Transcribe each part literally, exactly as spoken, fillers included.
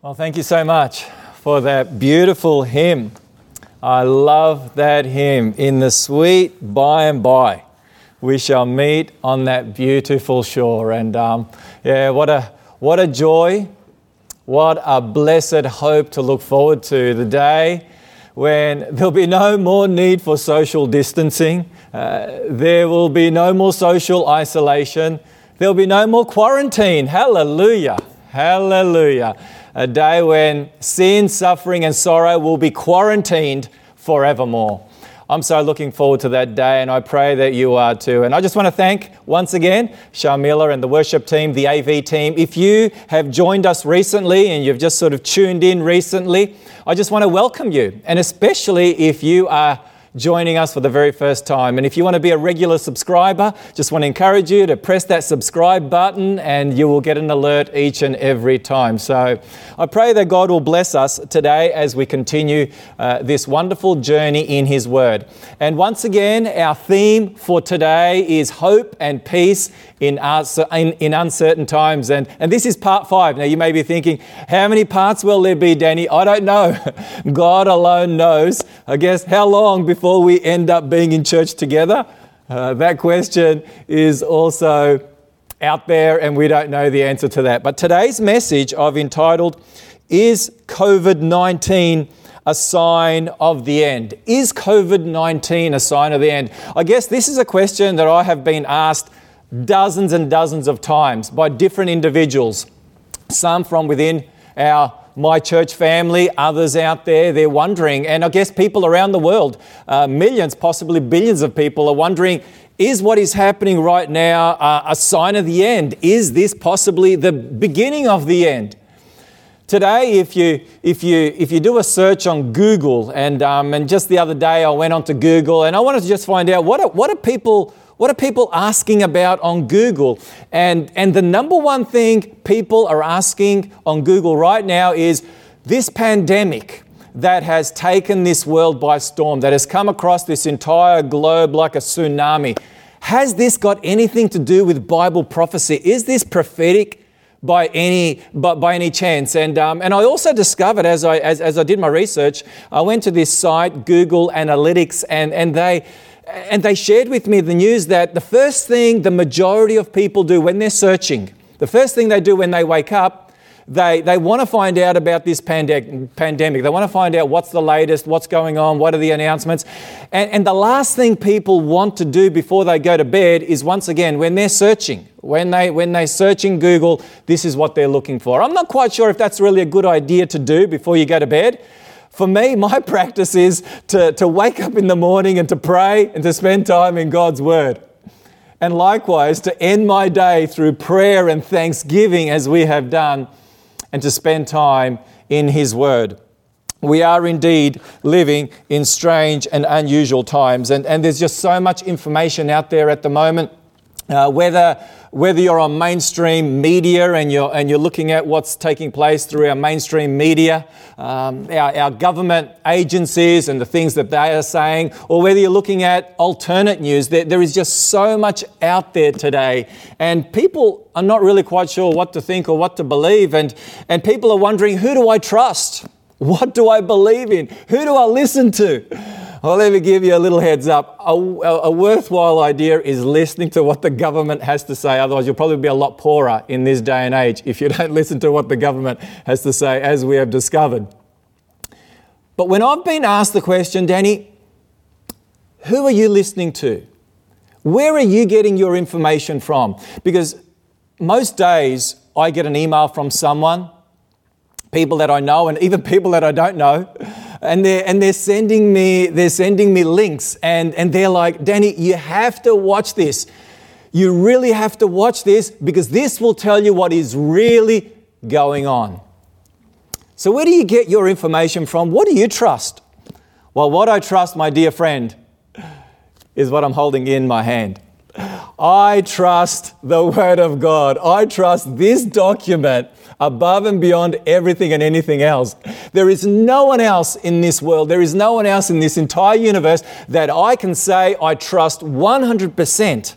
Well, thank you so much for that beautiful hymn. I love that hymn. In the sweet by and by, we shall meet on that beautiful shore. And um, yeah, what a what a joy, what a blessed hope to look forward to. The day when there'll be no more need for social distancing. Uh, there will be no more social isolation. There'll be no more quarantine. Hallelujah. Hallelujah. A day when sin, suffering and sorrow will be quarantined forevermore. I'm so looking forward to that day, and I pray that you are too. And I just want to thank once again Sharmila and the worship team, the A V team. If you have joined us recently and you've just sort of tuned in recently, I just want to welcome you, and especially if you are joining us for the very first time. And if you want to be a regular subscriber, just want to encourage you to press that subscribe button and you will get an alert each and every time. So I pray that God will bless us today as we continue uh, this wonderful journey in His Word. And once again, our theme for today is hope and peace in, us, in, in uncertain times. And, and this is part five. Now you may be thinking, how many parts will there be, Danny? I don't know. God alone knows. I guess how long before we end up being in church together? Uh, that question is also out there and we don't know the answer to that. But today's message I've entitled, Is COVID nineteen a sign of the end? Is COVID nineteen a sign of the end? I guess this is a question that I have been asked dozens and dozens of times by different individuals. Some from within our my church family, others out there, they're wondering, and I guess people around the world, uh, millions, possibly billions of people are wondering, is what is happening right now uh, a sign of the end? Is this possibly the beginning of the end? Today, if you if you if you do a search on Google, and um, and just the other day I went onto Google and I wanted to just find out what are, what are people What are people asking about on Google? And, and the number one thing people are asking on Google right now is this pandemic that has taken this world by storm, that has come across this entire globe like a tsunami. Has this got anything to do with Bible prophecy? Is this prophetic by any by, by any chance? And um, and I also discovered as I as, as I did my research, I went to this site, Google Analytics, and and they. And they shared with me the news that the first thing the majority of people do when they're searching, the first thing they do when they wake up, they, they want to find out about this pande- pandemic. They want to find out what's the latest, what's going on, what are the announcements. And, and the last thing people want to do before they go to bed is, once again, when they're searching, when, they, when they search in Google, this is what they're looking for. I'm not quite sure if that's really a good idea to do before you go to bed. For me, my practice is to, to wake up in the morning and to pray and to spend time in God's Word. And likewise, to end my day through prayer and thanksgiving as we have done, and to spend time in His Word. We are indeed living in strange and unusual times, and, and there's just so much information out there at the moment. Uh, whether whether you're on mainstream media and you're and you're looking at what's taking place through our mainstream media, um, our, our government agencies and the things that they are saying, or whether you're looking at alternate news, there, there is just so much out there today, and people are not really quite sure what to think or what to believe, and and people are wondering, who do I trust? What do I believe in? Who do I listen to? Well, let me give you a little heads up. A, a, a worthwhile idea is listening to what the government has to say. Otherwise, you'll probably be a lot poorer in this day and age if you don't listen to what the government has to say, as we have discovered. But when I've been asked the question, Danny, who are you listening to? Where are you getting your information from? Because most days I get an email from someone, people that I know and even people that I don't know, and they're and they're sending me they're sending me links, and, and they're like, Danny, you have to watch this. You really have to watch this because this will tell you what is really going on. So where do you get your information from? What do you trust? Well, what I trust, my dear friend, is what I'm holding in my hand. I trust the Word of God. I trust this document above and beyond everything and anything else. There is no one else in this world, there is no one else in this entire universe that I can say I trust one hundred percent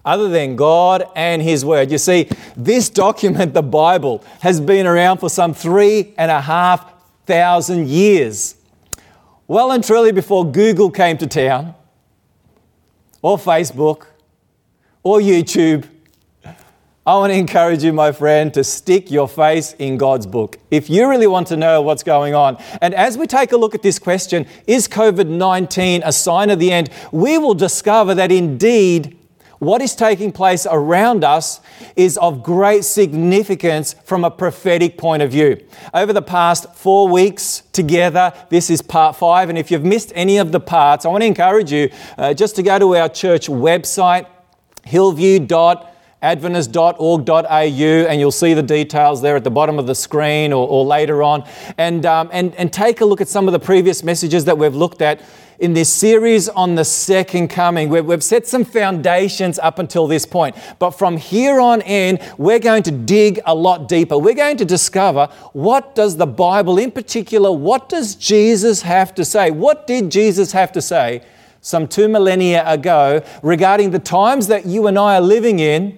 other than God and His Word. You see, this document, the Bible, has been around for some three and a half thousand years. Well and truly before Google came to town, or Facebook, or YouTube. I want to encourage you, my friend, to stick your face in God's book if you really want to know what's going on. And as we take a look at this question, is covid nineteen a sign of the end? We will discover that indeed what is taking place around us is of great significance from a prophetic point of view. Over the past four weeks together, this is part five. And if you've missed any of the parts, I want to encourage you uh, just to go to our church website, hillview dot adventist dot org dot a u, and you'll see the details there at the bottom of the screen or, or later on. And, um, and, and take a look at some of the previous messages that we've looked at in this series on the second coming. We've, we've set some foundations up until this point. But from here on in, we're going to dig a lot deeper. We're going to discover, what does the Bible, in particular, what does Jesus have to say? What did Jesus have to say some two millennia ago regarding the times that you and I are living in,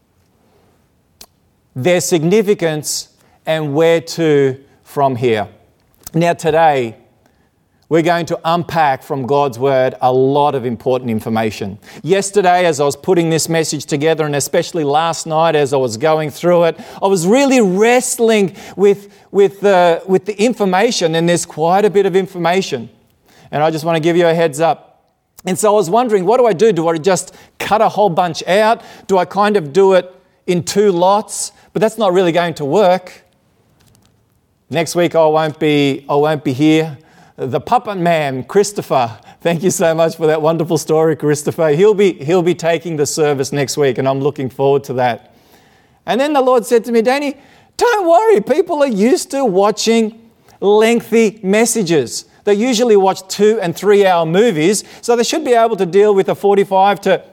their significance, and where to from here. Now today, we're going to unpack from God's Word a lot of important information. Yesterday, as I was putting this message together, and especially last night as I was going through it, I was really wrestling with, with, uh, with the information, and there's quite a bit of information. And I just want to give you a heads up. And so I was wondering, what do I do? Do I just cut a whole bunch out? Do I kind of do it in two lots? But that's not really going to work. Next week I won't be, I won't be here. The puppet man, Christopher, thank you so much for that wonderful story, Christopher. He'll be, he'll be taking the service next week, and I'm looking forward to that. And then the Lord said to me, Danny, don't worry, people are used to watching lengthy messages. They usually watch two and three hour movies, so they should be able to deal with a forty-five to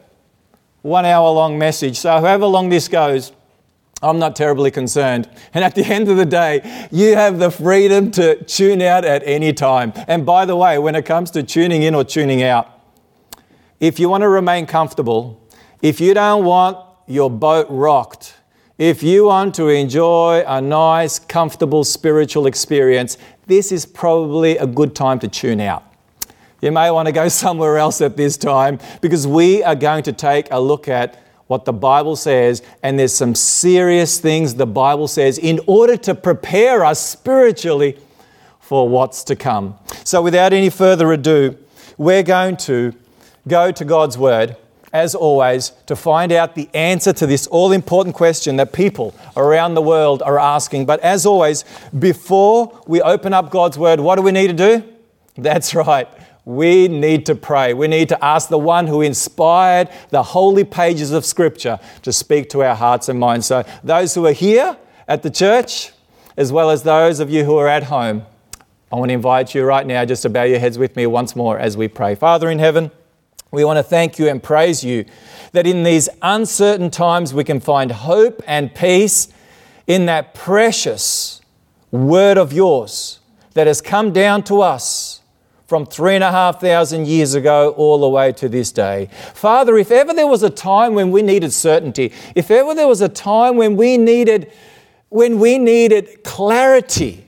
one hour long message. So however long this goes, I'm not terribly concerned. And at the end of the day, you have the freedom to tune out at any time. And by the way, when it comes to tuning in or tuning out, if you want to remain comfortable, if you don't want your boat rocked, if you want to enjoy a nice, comfortable spiritual experience, this is probably a good time to tune out. You may want to go somewhere else at this time, because we are going to take a look at what the Bible says, and there's some serious things the Bible says in order to prepare us spiritually for what's to come. So without any further ado, we're going to go to God's Word, as always, to find out the answer to this all-important question that people around the world are asking. But as always, before we open up God's Word, what do we need to do? That's right. We need to pray. We need to ask the one who inspired the holy pages of Scripture to speak to our hearts and minds. So those who are here at the church, as well as those of you who are at home, I want to invite you right now just to bow your heads with me once more as we pray. Father in heaven, we want to thank you and praise you that in these uncertain times we can find hope and peace in that precious word of yours that has come down to us from three and a half thousand years ago all the way to this day. Father, if ever there was a time when we needed certainty, if ever there was a time when we needed, when we needed clarity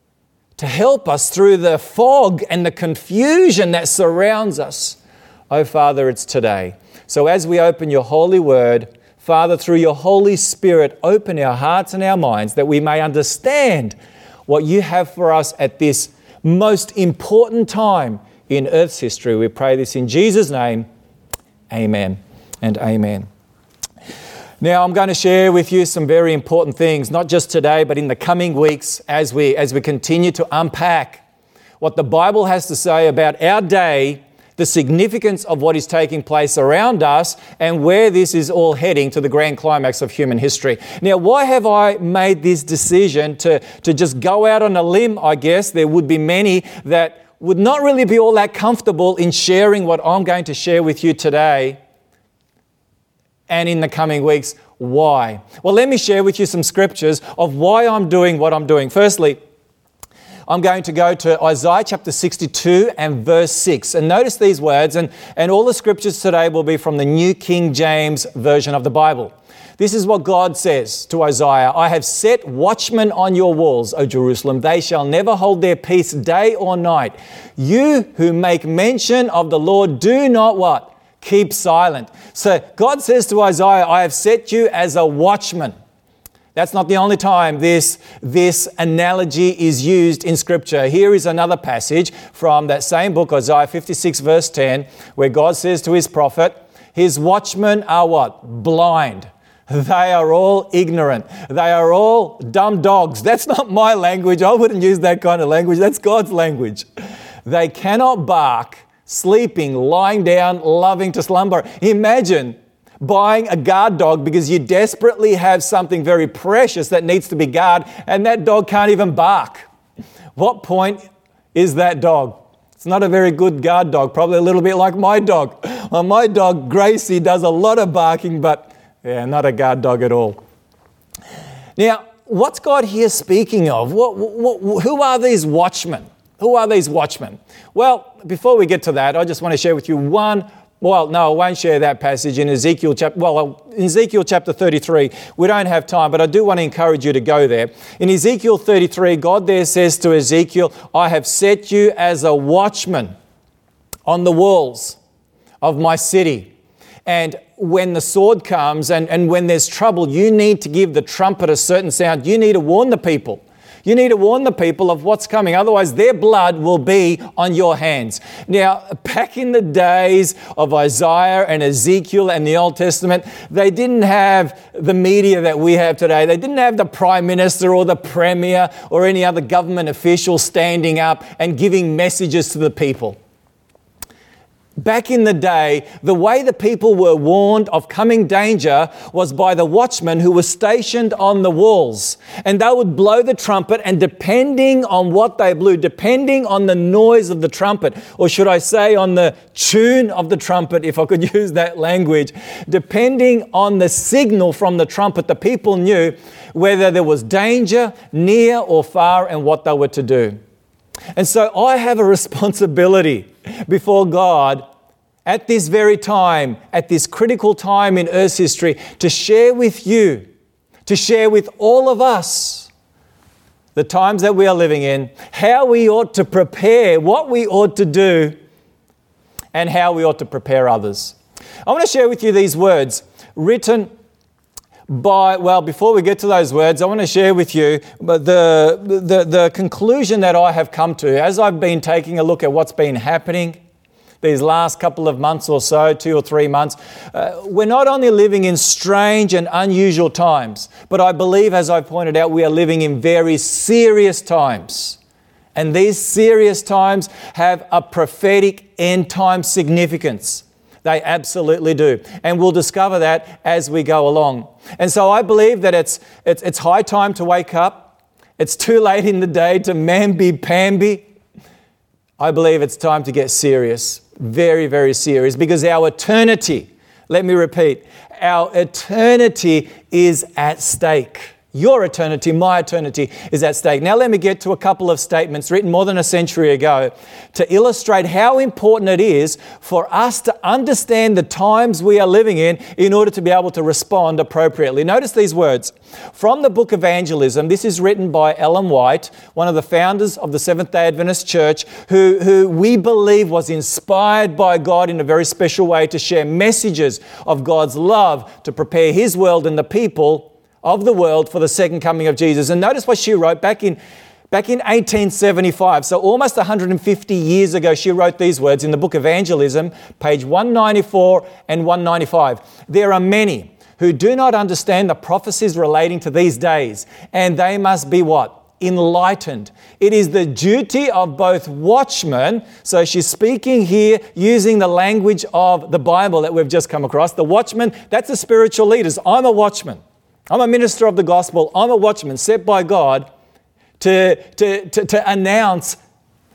to help us through the fog and the confusion that surrounds us, oh Father, it's today. So as we open your holy word, Father, through your Holy Spirit, open our hearts and our minds that we may understand what you have for us at this most important time in Earth's history. We pray this in Jesus' name. Amen and amen. Now, I'm going to share with you some very important things, not just today, but in the coming weeks as we, as we continue to unpack what the Bible has to say about our day, the significance of what is taking place around us, and where this is all heading to the grand climax of human history. Now, why have I made this decision to, to just go out on a limb? I guess there would be many that would not really be all that comfortable in sharing what I'm going to share with you today and in the coming weeks. Why? Well, let me share with you some scriptures of why I'm doing what I'm doing. Firstly, I'm going to go to Isaiah chapter sixty-two and verse six. And notice these words, and, and all the scriptures today will be from the New King James Version of the Bible. This is what God says to Isaiah. I have set watchmen on your walls, O Jerusalem. They shall never hold their peace day or night. You who make mention of the Lord, do not what? Keep silent. So God says to Isaiah, I have set you as a watchman. That's not the only time this, this analogy is used in Scripture. Here is another passage from that same book, Isaiah fifty-six verse ten, where God says to his prophet, his watchmen are what? Blind. They are all ignorant. They are all dumb dogs. That's not my language. I wouldn't use that kind of language. That's God's language. They cannot bark, sleeping, lying down, loving to slumber. Imagine buying a guard dog because you desperately have something very precious that needs to be guarded, and that dog can't even bark. What point is that dog? It's not a very good guard dog, probably a little bit like my dog. Well, my dog, Gracie, does a lot of barking, but yeah, not a guard dog at all. Now, what's God here speaking of? What, what, who are these watchmen? Who are these watchmen? Well, before we get to that, I just want to share with you one, well, no, I won't share that passage in Ezekiel chapter, well, in Ezekiel chapter thirty-three. We don't have time, but I do want to encourage you to go there. In Ezekiel thirty-three, God there says to Ezekiel, I have set you as a watchman on the walls of my city. And when the sword comes and, and when there's trouble, you need to give the trumpet a certain sound. You need to warn the people. You need to warn the people of what's coming. Otherwise, their blood will be on your hands. Now, back in the days of Isaiah and Ezekiel and the Old Testament, they didn't have the media that we have today. They didn't have the Prime Minister or the Premier or any other government official standing up and giving messages to the people. Back in the day, the way the people were warned of coming danger was by the watchmen who were stationed on the walls. And they would blow the trumpet, and depending on what they blew, depending on the noise of the trumpet, or should I say on the tune of the trumpet, if I could use that language, depending on the signal from the trumpet, the people knew whether there was danger near or far and what they were to do. And so I have a responsibility before God at this very time, at this critical time in Earth's history, to share with you, to share with all of us the times that we are living in, how we ought to prepare, what we ought to do, and how we ought to prepare others. I want to share with you these words written by, well, before we get to those words, I want to share with you the, the, the conclusion that I have come to as I've been taking a look at what's been happening these last couple of months or so, two or three months. Uh, we're not only living in strange and unusual times, but I believe, as I've pointed out, we are living in very serious times. And these serious times have a prophetic end-time significance. They absolutely do. And we'll discover that as we go along. And so I believe that it's, it's, it's high time to wake up. It's too late in the day to mamby-pamby. I believe it's time to get serious. Very, very serious. Because our eternity, let me repeat, our eternity is at stake. Your eternity, my eternity is at stake. Now let me get to a couple of statements written more than a century ago to illustrate how important it is for us to understand the times we are living in in order to be able to respond appropriately. Notice these words. From the book Evangelism, this is written by Ellen White, one of the founders of the Seventh-day Adventist Church, who, who we believe was inspired by God in a very special way to share messages of God's love to prepare His world and the people of the world for the second coming of Jesus. And notice what she wrote back in back in eighteen seventy-five. So almost one hundred fifty years ago, she wrote these words in the book Evangelism, page one ninety-four and one ninety-five. There are many who do not understand the prophecies relating to these days, and they must be what? Enlightened. It is the duty of both watchmen. So she's speaking here using the language of the Bible that we've just come across. The watchman, that's the spiritual leaders. I'm a watchman. I'm a minister of the gospel. I'm a watchman set by God to, to, to, to announce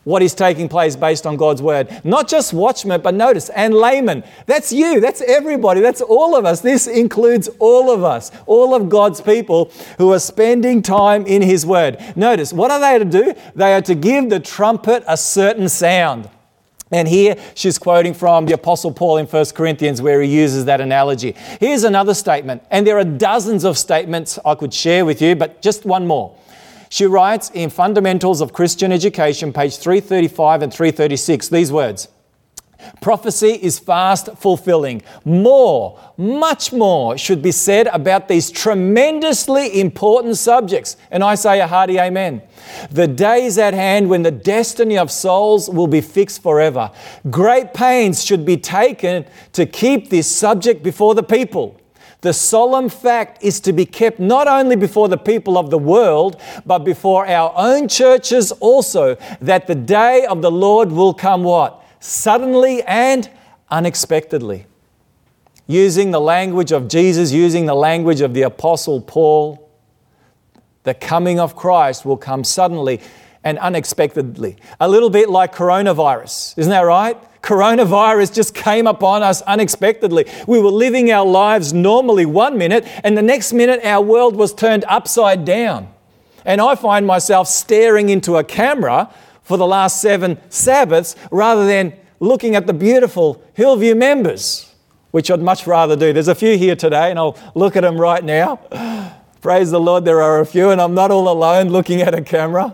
what is taking place based on God's word. Not just watchmen, but notice, and laymen. That's you. That's everybody. That's all of us. This includes all of us, all of God's people who are spending time in His word. Notice, what are they to do? They are to give the trumpet a certain sound. And here she's quoting from the Apostle Paul in First Corinthians where he uses that analogy. Here's another statement, and there are dozens of statements I could share with you, but just one more. She writes in Fundamentals of Christian Education, page three thirty-five and three thirty-six, these words: prophecy is fast fulfilling. More, much more should be said about these tremendously important subjects. And I say a hearty amen. The day is at hand when the destiny of souls will be fixed forever. Great pains should be taken to keep this subject before the people. The solemn fact is to be kept not only before the people of the world, but before our own churches also, that the day of the Lord will come what? Suddenly and unexpectedly. Using the language of Jesus, using the language of the Apostle Paul, the coming of Christ will come suddenly and unexpectedly. A little bit like coronavirus. Isn't that right? Coronavirus just came upon us unexpectedly. We were living our lives normally one minute, and the next minute our world was turned upside down. And I find myself staring into a camera for the last seven Sabbaths rather than looking at the beautiful Hillview members, which I'd much rather do. There's a few here today, and I'll look at them right now. Praise the Lord, there are a few, and I'm not all alone looking at a camera.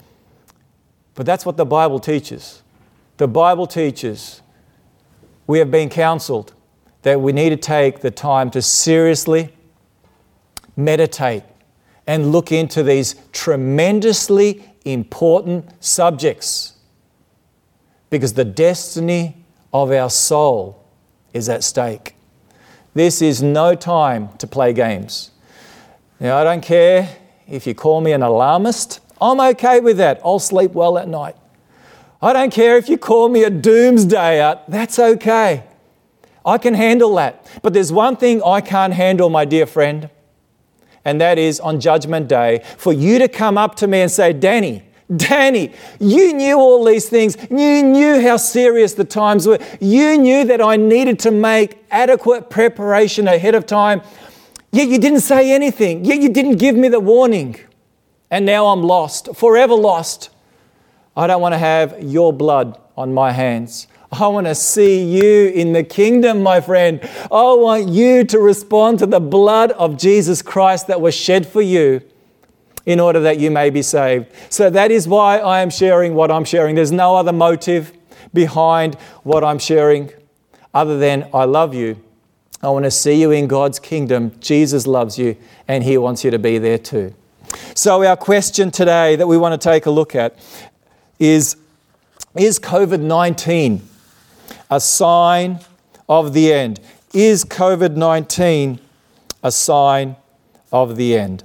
But that's what the Bible teaches. The Bible teaches we have been counseled that we need to take the time to seriously meditate and look into these tremendously important subjects, because the destiny of our soul is at stake. This is no time to play games. Now, I don't care if you call me an alarmist. I'm okay with that. I'll sleep well at night. I don't care if you call me a doomsdayer. That's okay. I can handle that. But there's one thing I can't handle, my dear friend, and that is on Judgment Day, for you to come up to me and say, Danny, Danny, you knew all these things. You knew how serious the times were. You knew that I needed to make adequate preparation ahead of time. Yet you didn't say anything. Yet you didn't give me the warning. And now I'm lost, forever lost. I don't want to have your blood on my hands. I want to see you in the kingdom, my friend. I want you to respond to the blood of Jesus Christ that was shed for you in order that you may be saved. So that is why I am sharing what I'm sharing. There's no other motive behind what I'm sharing other than I love you. I want to see you in God's kingdom. Jesus loves you and He wants you to be there too. So our question today that we want to take a look at is, is covid nineteen a sign of the end? Is covid nineteen a sign of the end?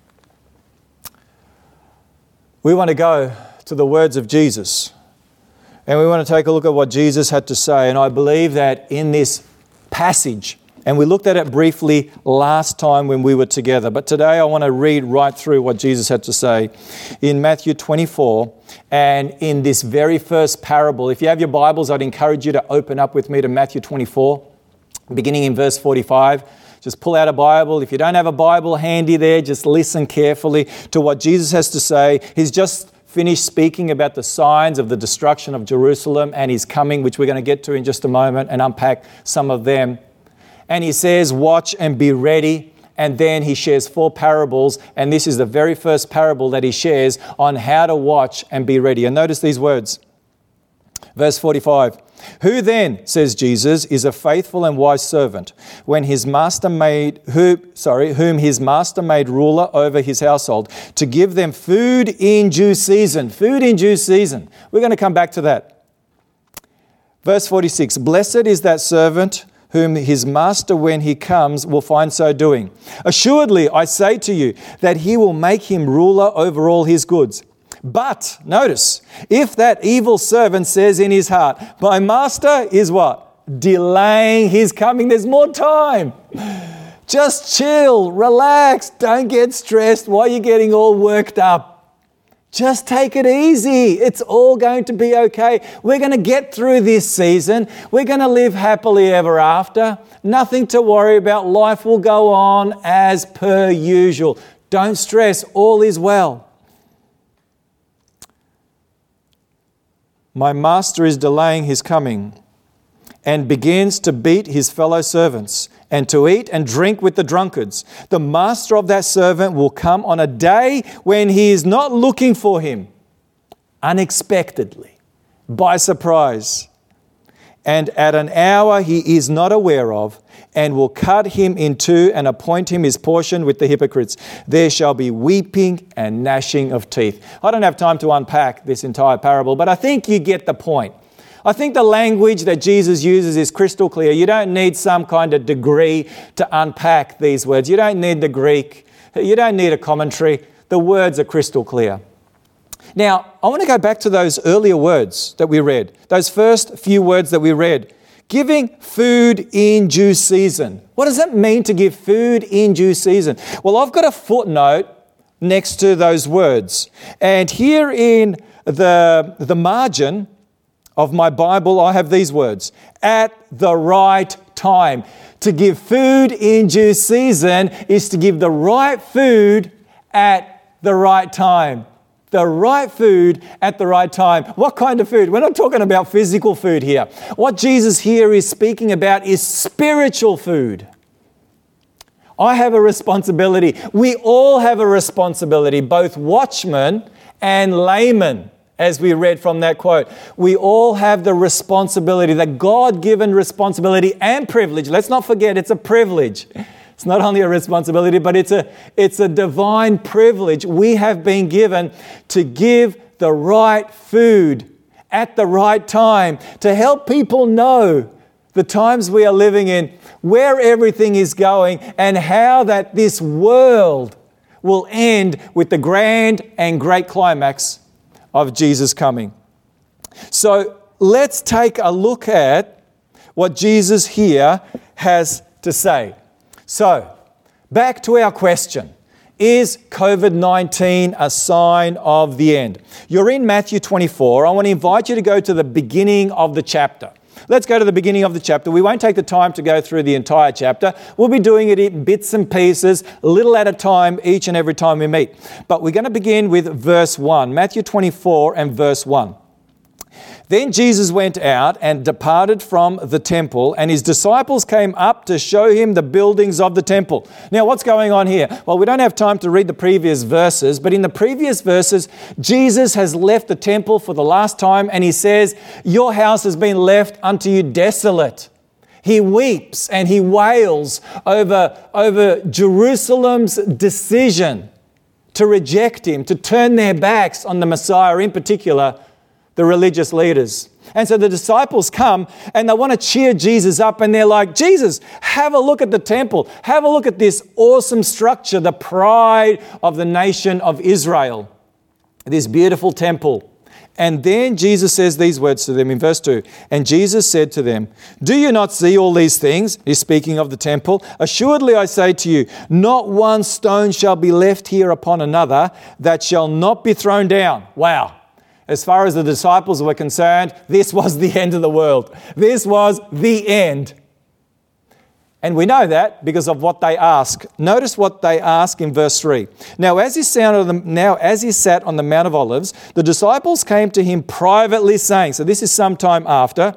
We want to go to the words of Jesus, and we want to take a look at what Jesus had to say. And I believe that in this passage, and we looked at it briefly last time when we were together, but today I want to read right through what Jesus had to say in Matthew twenty-four, and in this very first parable. If you have your Bibles, I'd encourage you to open up with me to Matthew twenty-four, beginning in verse forty-five. Just pull out a Bible. If you don't have a Bible handy there, just listen carefully to what Jesus has to say. He's just finished speaking about the signs of the destruction of Jerusalem and His coming, which we're going to get to in just a moment and unpack some of them. And He says, watch and be ready. And then He shares four parables. And this is the very first parable that He shares on how to watch and be ready. And notice these words. Verse forty-five. Who then, says Jesus, is a faithful and wise servant when his master made, who, sorry, whom his master made ruler over his household to give them food in due season. Food in due season. We're going to come back to that. Verse forty-six. Blessed is that servant whom his master, when he comes, will find so doing. Assuredly, I say to you that he will make him ruler over all his goods. But, notice, if that evil servant says in his heart, my master is what? Delaying his coming. There's more time. Just chill, relax, don't get stressed. Why are you getting all worked up? Just take it easy. It's all going to be okay. We're going to get through this season. We're going to live happily ever after. Nothing to worry about. Life will go on as per usual. Don't stress. All is well. My master is delaying his coming and begins to beat his fellow servants and to eat and drink with the drunkards. The master of that servant will come on a day when he is not looking for him, unexpectedly, by surprise, and at an hour he is not aware of, and will cut him in two and appoint him his portion with the hypocrites. There shall be weeping and gnashing of teeth. I don't have time to unpack this entire parable, but I think you get the point. I think the language that Jesus uses is crystal clear. You don't need some kind of degree to unpack these words. You don't need the Greek. You don't need a commentary. The words are crystal clear. Now, I want to go back to those earlier words that we read, those first few words that we read. Giving food in due season. What does it mean to give food in due season? Well, I've got a footnote next to those words. And here in the, the margin of my Bible, I have these words: at the right time. To give food in due season is to give the right food at the right time. The right food at the right time. What kind of food? We're not talking about physical food here. What Jesus here is speaking about is spiritual food. I have a responsibility. We all have a responsibility, both watchmen and laymen. As we read from that quote, we all have the responsibility, the God-given responsibility and privilege. Let's not forget, it's a privilege. It's not only a responsibility, but it's a, it's a divine privilege we have been given to give the right food at the right time, to help people know the times we are living in, where everything is going, and how that this world will end with the grand and great climax of Jesus coming. So let's take a look at what Jesus here has to say. So, back to our question. Is covid nineteen a sign of the end? You're in Matthew twenty-four. I want to invite you to go to the beginning of the chapter. Let's go to the beginning of the chapter. We won't take the time to go through the entire chapter. We'll be doing it in bits and pieces, a little at a time, each and every time we meet. But we're going to begin with verse one, Matthew twenty-four and verse one. Then Jesus went out and departed from the temple, and his disciples came up to show him the buildings of the temple. Now, what's going on here? Well, we don't have time to read the previous verses, but in the previous verses, Jesus has left the temple for the last time, and he says, "Your house has been left unto you desolate." He weeps and he wails over, over Jerusalem's decision to reject him, to turn their backs on the Messiah, in particular, the religious leaders. And so the disciples come and they want to cheer Jesus up, and they're like, "Jesus, have a look at the temple. Have a look at this awesome structure, the pride of the nation of Israel, this beautiful temple." And then Jesus says these words to them in verse two. And Jesus said to them, "Do you not see all these things?" He's speaking of the temple. "Assuredly I say to you, not one stone shall be left here upon another that shall not be thrown down." Wow. As far as the disciples were concerned, this was the end of the world. This was the end. And we know that because of what they ask. Notice what they ask in verse three. Now as he sat on the, now as he sat on the Mount of Olives, the disciples came to him privately saying, so this is sometime after,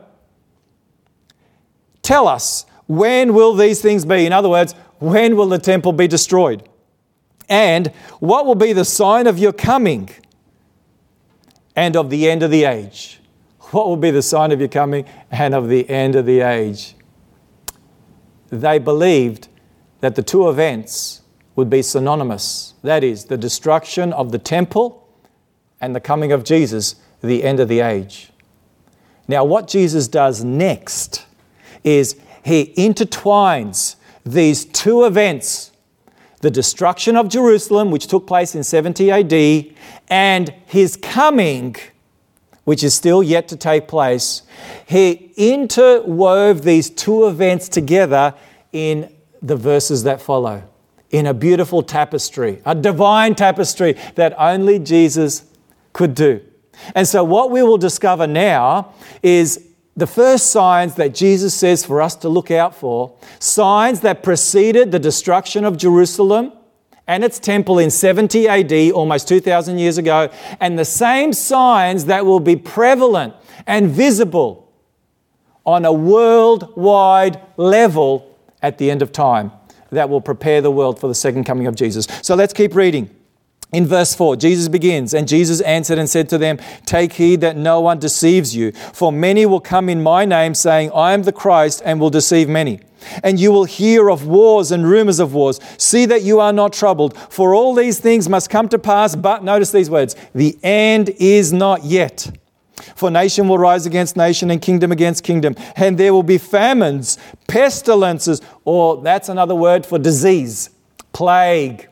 "Tell us, when will these things be?" In other words, when will the temple be destroyed? "And what will be the sign of your coming and of the end of the age?" What will be the sign of your coming and of the end of the age? They believed that the two events would be synonymous. That is, the destruction of the temple and the coming of Jesus, the end of the age. Now, what Jesus does next is he intertwines these two events, the destruction of Jerusalem, which took place in seventy A D, and his coming, which is still yet to take place. He interwove these two events together in the verses that follow, in a beautiful tapestry, a divine tapestry that only Jesus could do. And so what we will discover now is the first signs that Jesus says for us to look out for, signs that preceded the destruction of Jerusalem and its temple in seventy A D, almost two thousand years ago, and the same signs that will be prevalent and visible on a worldwide level at the end of time that will prepare the world for the second coming of Jesus. So let's keep reading. In verse four, Jesus begins, and Jesus answered and said to them, "Take heed that no one deceives you, for many will come in my name, saying, I am the Christ, and will deceive many. And you will hear of wars and rumors of wars. See that you are not troubled, for all these things must come to pass, but," notice these words, "the end is not yet. For nation will rise against nation and kingdom against kingdom, and there will be famines, pestilences," or that's another word for disease, plague,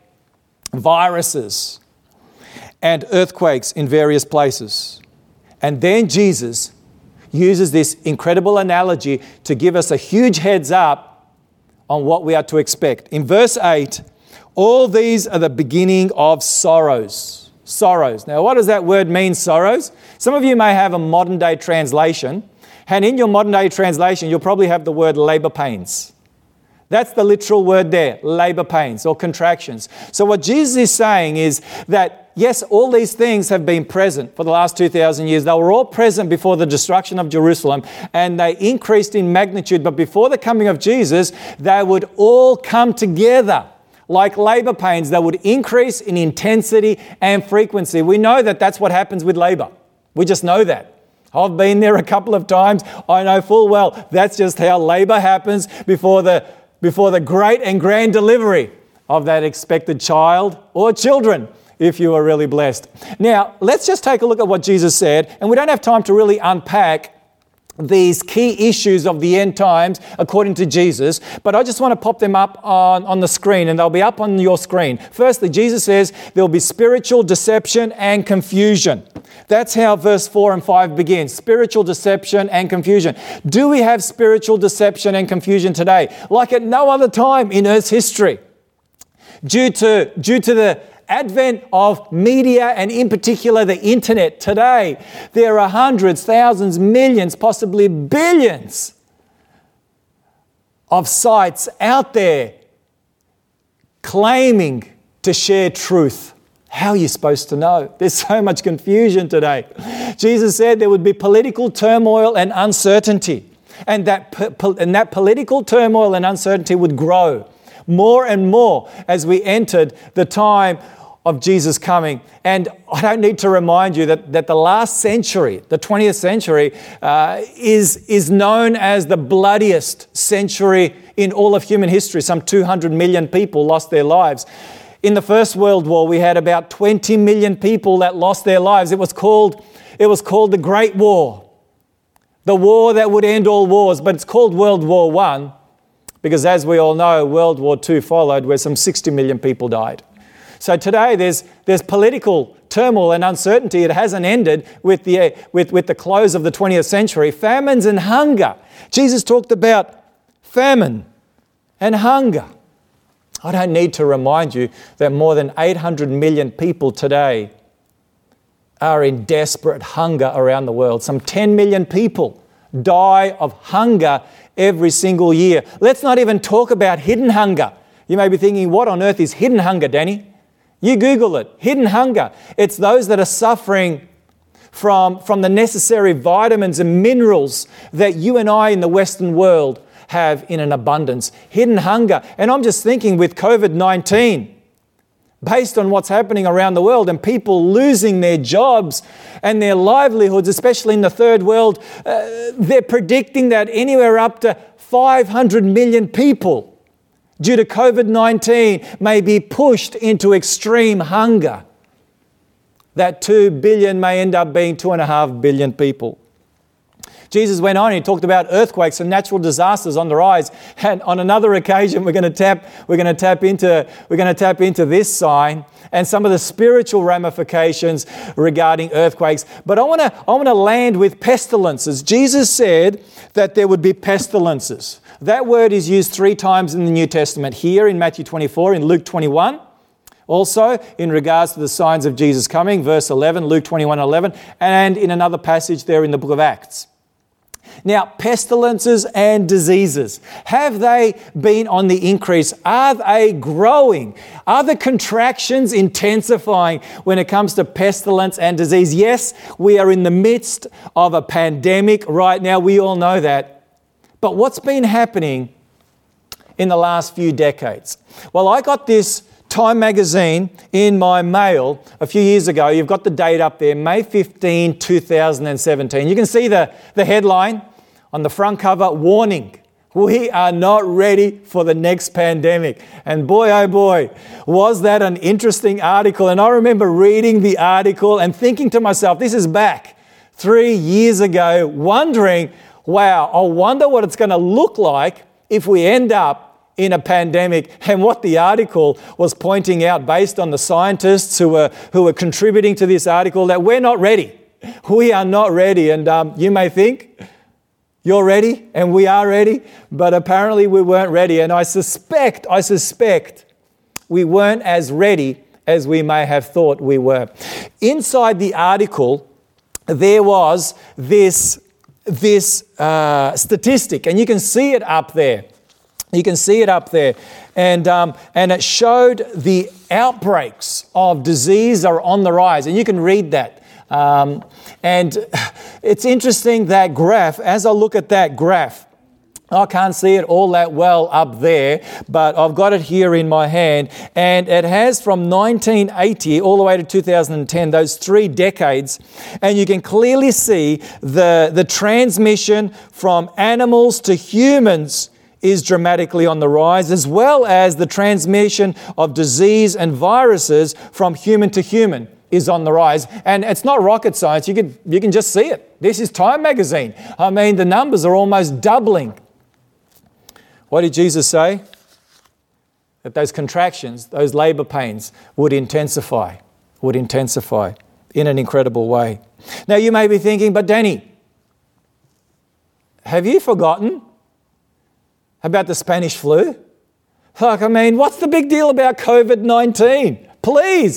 viruses, and earthquakes in various places. And then Jesus uses this incredible analogy to give us a huge heads up on what we are to expect. In verse eight, all these are the beginning of sorrows. Sorrows. Now, what does that word mean, sorrows? Some of you may have a modern day translation, and in your modern day translation, you'll probably have the word labor pains. That's the literal word there, labor pains or contractions. So what Jesus is saying is that, yes, all these things have been present for the last two thousand years. They were all present before the destruction of Jerusalem, and they increased in magnitude. But before the coming of Jesus, they would all come together like labor pains. They would increase in intensity and frequency. We know that that's what happens with labor. We just know that. I've been there a couple of times. I know full well that's just how labor happens before the before the great and grand delivery of that expected child or children, if you are really blessed. Now, let's just take a look at what Jesus said, and we don't have time to really unpack these key issues of the end times according to Jesus, but I just want to pop them up on, on the screen, and they'll be up on your screen. Firstly, Jesus says there will be spiritual deception and confusion. That's how verse four and five begins. Spiritual deception and confusion. Do we have spiritual deception and confusion today? Like at no other time in Earth's history. Due to, due to the advent of media, and in particular the internet today, there are hundreds, thousands, millions, possibly billions of sites out there claiming to share truth. How are you supposed to know? There's so much confusion today. Jesus said there would be political turmoil and uncertainty, and that, and that political turmoil and uncertainty would grow more and more as we entered the time of Jesus coming. And I don't need to remind you that, that the last century, the twentieth century, uh, is, is known as the bloodiest century in all of human history. Some two hundred million people lost their lives. In the First World War, we had about twenty million people that lost their lives. It was called, it was called the Great War, the war that would end all wars, but it's called World War One because, as we all know, World War Two followed, where some sixty million people died. So today there's, there's political turmoil and uncertainty. It hasn't ended with the, uh, with, with the close of the twentieth century. Famines and hunger. Jesus talked about famine and hunger. I don't need to remind you that more than eight hundred million people today are in desperate hunger around the world. Some ten million people die of hunger every single year. Let's not even talk about hidden hunger. You may be thinking, what on earth is hidden hunger, Danny? You Google it. Hidden hunger. It's those that are suffering from, from the necessary vitamins and minerals that you and I in the Western world have in an abundance. Hidden hunger. And I'm just thinking with covid nineteen, based on what's happening around the world and people losing their jobs and their livelihoods, especially in the third world, uh, they're predicting that anywhere up to five hundred million people due to covid nineteen may be pushed into extreme hunger. That two billion may end up being two and a half billion people. Jesus went on, he talked about earthquakes and natural disasters on the rise. And on another occasion, we're going to tap, we're going to tap into, we're going to tap into this sign and some of the spiritual ramifications regarding earthquakes. But I want to, I want to land with pestilences. Jesus said that there would be pestilences. That word is used three times in the New Testament. Here in Matthew twenty-four, in Luke twenty-one, Also, in regards to the signs of Jesus coming, verse eleven, Luke twenty-one eleven, and in another passage there in the book of Acts. Now, pestilences and diseases, have they been on the increase? Are they growing? Are the contractions intensifying when it comes to pestilence and disease? Yes, we are in the midst of a pandemic right now. We all know that. But what's been happening in the last few decades? Well, I got this Time magazine in my mail a few years ago. You've got the date up there, May fifteenth, two thousand seventeen. You can see the, the headline on the front cover, warning, we are not ready for the next pandemic. And boy, oh boy, was that an interesting article. And I remember reading the article and thinking to myself, this is back three years ago, wondering, wow, I wonder what it's going to look like if we end up in a pandemic. And what the article was pointing out, based on the scientists who were who were contributing to this article, that we're not ready. We are not ready. And um, you may think you're ready and we are ready, but apparently we weren't ready. And I suspect, I suspect we weren't as ready as we may have thought we were. Inside the article, there was this, this uh, statistic, and you can see it up there. You can see it up there. And, um, and it showed the outbreaks of disease are on the rise. And you can read that. Um, and it's interesting, that graph, as I look at that graph, I can't see it all that well up there, but I've got it here in my hand. And it has from nineteen eighty all the way to two thousand ten, those three decades. And you can clearly see the, the transmission from animals to humans is dramatically on the rise, as well as the transmission of disease and viruses from human to human is on the rise. And it's not rocket science. You can, you can just see it. This is Time magazine. I mean, the numbers are almost doubling. What did Jesus say? That those contractions, those labor pains would intensify, would intensify in an incredible way. Now, you may be thinking, but Danny, have you forgotten about the Spanish flu? Like, I mean, what's the big deal about covid nineteen? Please.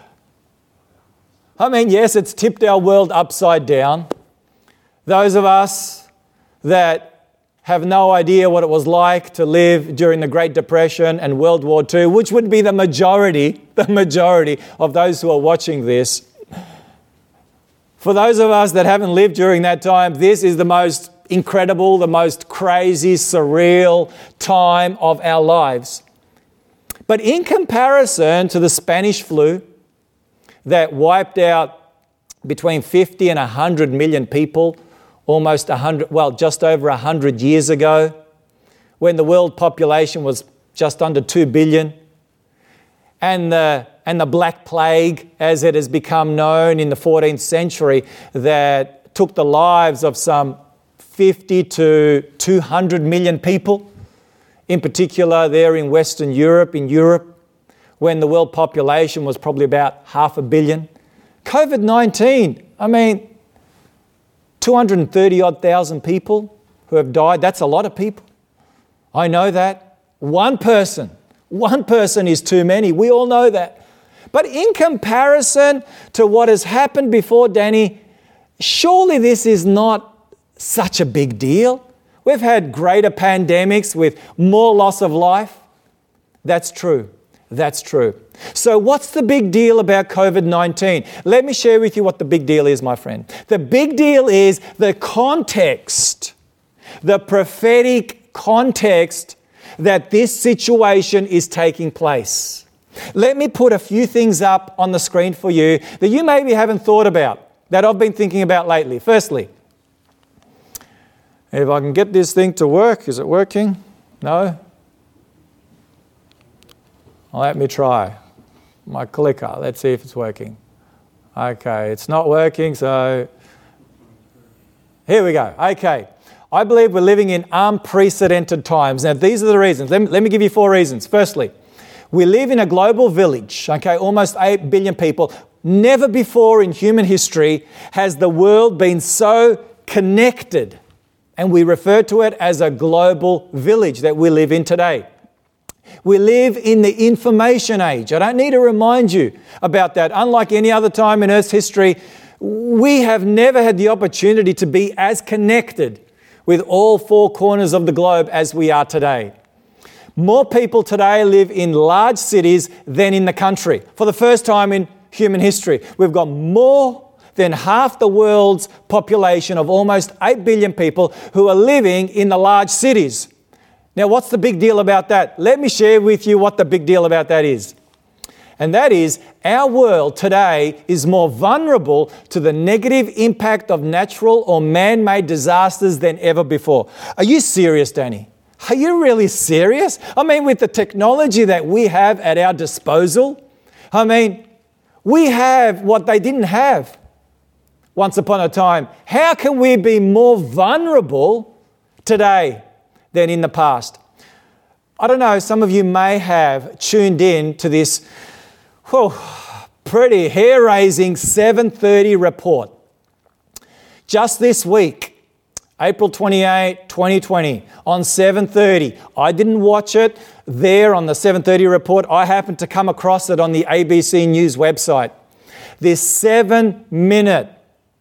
I mean, yes, it's tipped our world upside down. Those of us that have no idea what it was like to live during the Great Depression and World War Two, which would be the majority, the majority of those who are watching this. For those of us that haven't lived during that time, this is the most incredible, the most crazy, surreal time of our lives. But in comparison to the Spanish flu that wiped out between fifty and one hundred million people almost one hundred, well, just over one hundred years ago, when the world population was just under two billion, and the and the Black Plague, as it has become known in the fourteenth century, that took the lives of some fifty to two hundred million people, in particular there in Western Europe, in Europe, when the world population was probably about half a billion. covid nineteen, I mean, two hundred thirty odd thousand people who have died. That's a lot of people. I know that. One person, one person is too many. We all know that. But in comparison to what has happened before, Danny, surely this is not such a big deal. We've had greater pandemics with more loss of life. That's true. That's true. So what's the big deal about covid nineteen? Let me share with you what the big deal is, my friend. The big deal is the context, the prophetic context that this situation is taking place. Let me put a few things up on the screen for you that you maybe haven't thought about, that I've been thinking about lately. Firstly, if I can get this thing to work, is it working? No? Let me try my clicker. Let's see if it's working. Okay, it's not working, so here we go. Okay, I believe we're living in unprecedented times. Now, these are the reasons. Let me, let me give you four reasons. Firstly, we live in a global village, okay, almost eight billion people. Never before in human history has the world been so connected, and we refer to it as a global village that we live in today. We live in the information age. I don't need to remind you about that. Unlike any other time in Earth's history, we have never had the opportunity to be as connected with all four corners of the globe as we are today. More people today live in large cities than in the country. For the first time in human history, we've got more than half the world's population of almost eight billion people who are living in the large cities. Now, what's the big deal about that? Let me share with you what the big deal about that is. And that is, our world today is more vulnerable to the negative impact of natural or man-made disasters than ever before. Are you serious, Danny? Are you really serious? I mean, with the technology that we have at our disposal, I mean, we have what they didn't have once upon a time. How can we be more vulnerable today than in the past? I don't know, some of you may have tuned in to this whew, pretty hair-raising seven thirty report. Just this week, April twenty-eighth, twenty twenty, on seven thirty. I didn't watch it there on the seven thirty report. I happened to come across it on the A B C News website. This seven-minute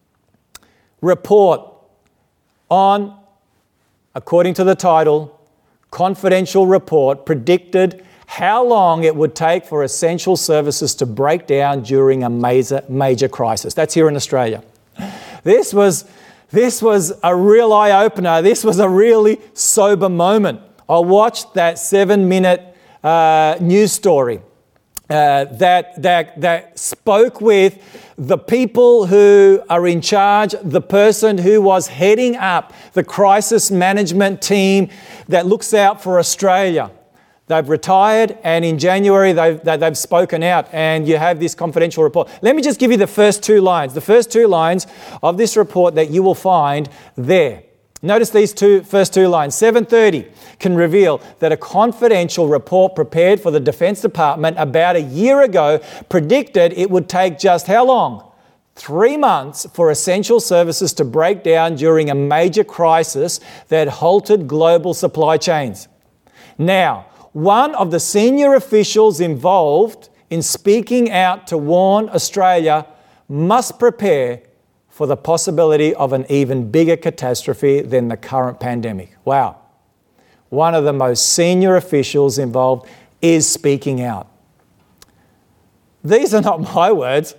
report on, according to the title, confidential report predicted how long it would take for essential services to break down during a major, major crisis. That's here in Australia. This was, this was a real eye-opener. This was a really sober moment. I watched that seven-minute uh, news story uh, that, that, that spoke with the people who are in charge, the person who was heading up the crisis management team that looks out for Australia. They've retired, and in January they've, they've spoken out, and you have this confidential report. Let me just give you the first two lines, the first two lines of this report that you will find there. Notice these two first two lines. seven thirty can reveal that a confidential report prepared for the Defence Department about a year ago predicted it would take just how long? Three months for essential services to break down during a major crisis that halted global supply chains. Now, one of the senior officials involved in speaking out to warn Australia must prepare for the possibility of an even bigger catastrophe than the current pandemic. Wow. One of the most senior officials involved is speaking out. These are not my words.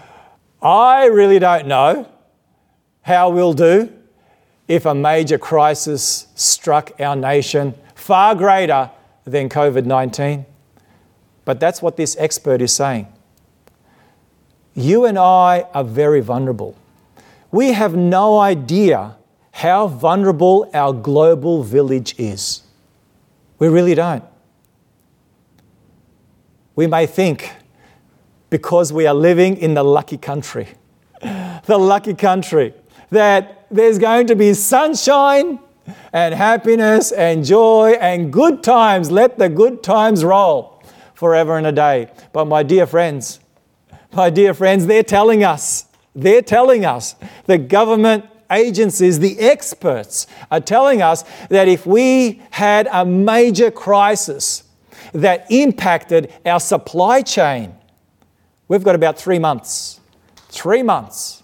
I really don't know how we'll do if a major crisis struck our nation, far greater than COVID nineteen. But that's what this expert is saying. You and I are very vulnerable. We have no idea how vulnerable our global village is. We really don't. We may think, because we are living in the lucky country, the lucky country, that there's going to be sunshine and happiness and joy and good times. Let the good times roll forever and a day. But my dear friends, my dear friends, they're telling us, they're telling us, the government agencies, the experts are telling us that if we had a major crisis that impacted our supply chain, we've got about three months, three months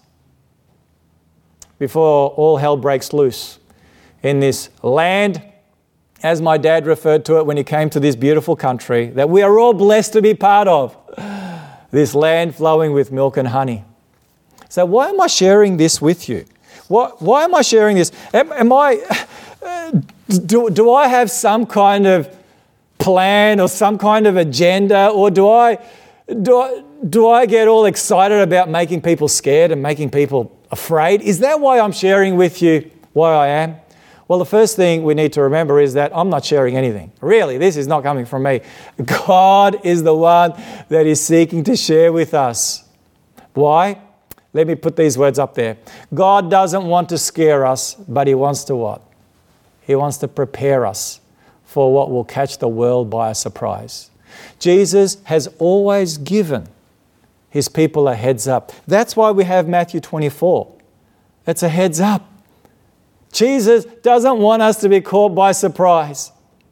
before all hell breaks loose in this land, as my dad referred to it when he came to this beautiful country that we are all blessed to be part of, this land flowing with milk and honey. So why am I sharing this with you? Why, why am I sharing this? Am, am I, uh, do, do I have some kind of plan or some kind of agenda, or do I, do I, do I get all excited about making people scared and making people afraid? Is that why I'm sharing with you why I am? Well, the first thing we need to remember is that I'm not sharing anything. Really, this is not coming from me. God is the one that is seeking to share with us. Why? Let me put these words up there. God doesn't want to scare us, but He wants to what? He wants to prepare us for what will catch the world by a surprise. Jesus has always given His people a heads up. That's why we have Matthew twenty-four. It's a heads up. Jesus doesn't want us to be caught by surprise.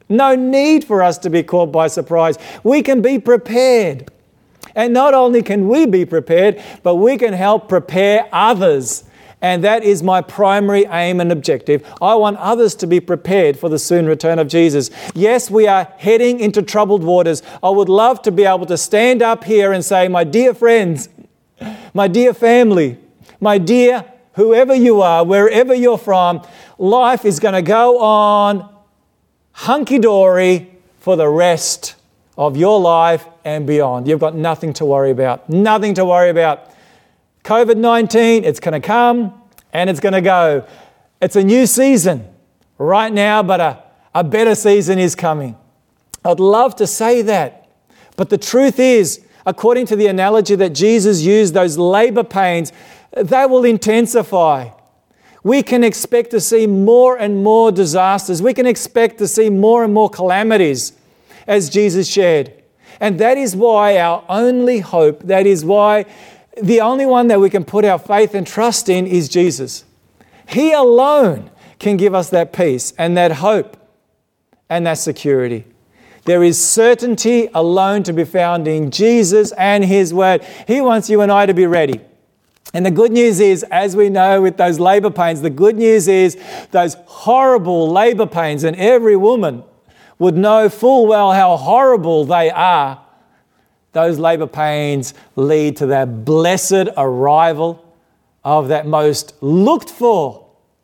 No need for us to be caught by surprise. We can be prepared. And not only can we be prepared, but we can help prepare others. And that is my primary aim and objective. I want others to be prepared for the soon return of Jesus. Yes, we are heading into troubled waters. I would love to be able to stand up here and say, my dear friends, my dear family, my dear whoever you are, wherever you're from, life is going to go on hunky-dory for the rest of your life and beyond. You've got nothing to worry about. Nothing to worry about. covid nineteen, it's going to come and it's going to go. It's a new season right now, but a, a better season is coming. I'd love to say that. But the truth is, according to the analogy that Jesus used, those labor pains, they will intensify. We can expect to see more and more disasters. We can expect to see more and more calamities, as Jesus shared. And that is why our only hope, that is why the only one that we can put our faith and trust in is Jesus. He alone can give us that peace and that hope and that security. There is certainty alone to be found in Jesus and His Word. He wants you and I to be ready. And the good news is, as we know with those labor pains, the good news is those horrible labor pains, and every woman would know full well how horrible they are. Those labor pains lead to that blessed arrival of that most looked for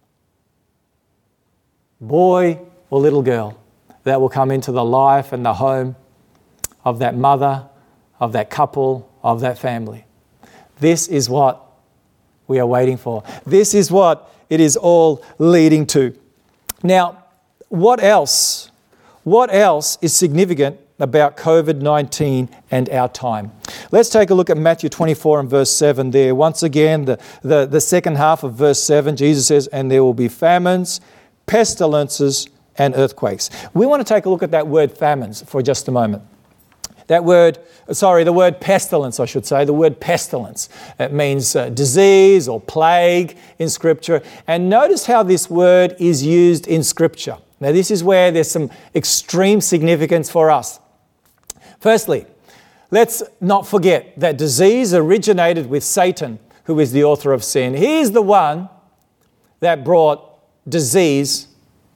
boy or little girl that will come into the life and the home of that mother, of that couple, of that family. This is what we are waiting for. This is what it is all leading to. Now, what else? What else is significant about covid nineteen and our time? Let's take a look at Matthew twenty-four and verse seven there. Once again, the, the, the second half of verse seven, Jesus says, and there will be famines, pestilences, and earthquakes. We want to take a look at that word famines for just a moment. That word, sorry, the word pestilence, I should say, the word pestilence. It means uh, disease or plague in Scripture. And notice how this word is used in Scripture. Now, this is where there's some extreme significance for us. Firstly, let's not forget that disease originated with Satan, who is the author of sin. He is the one that brought disease,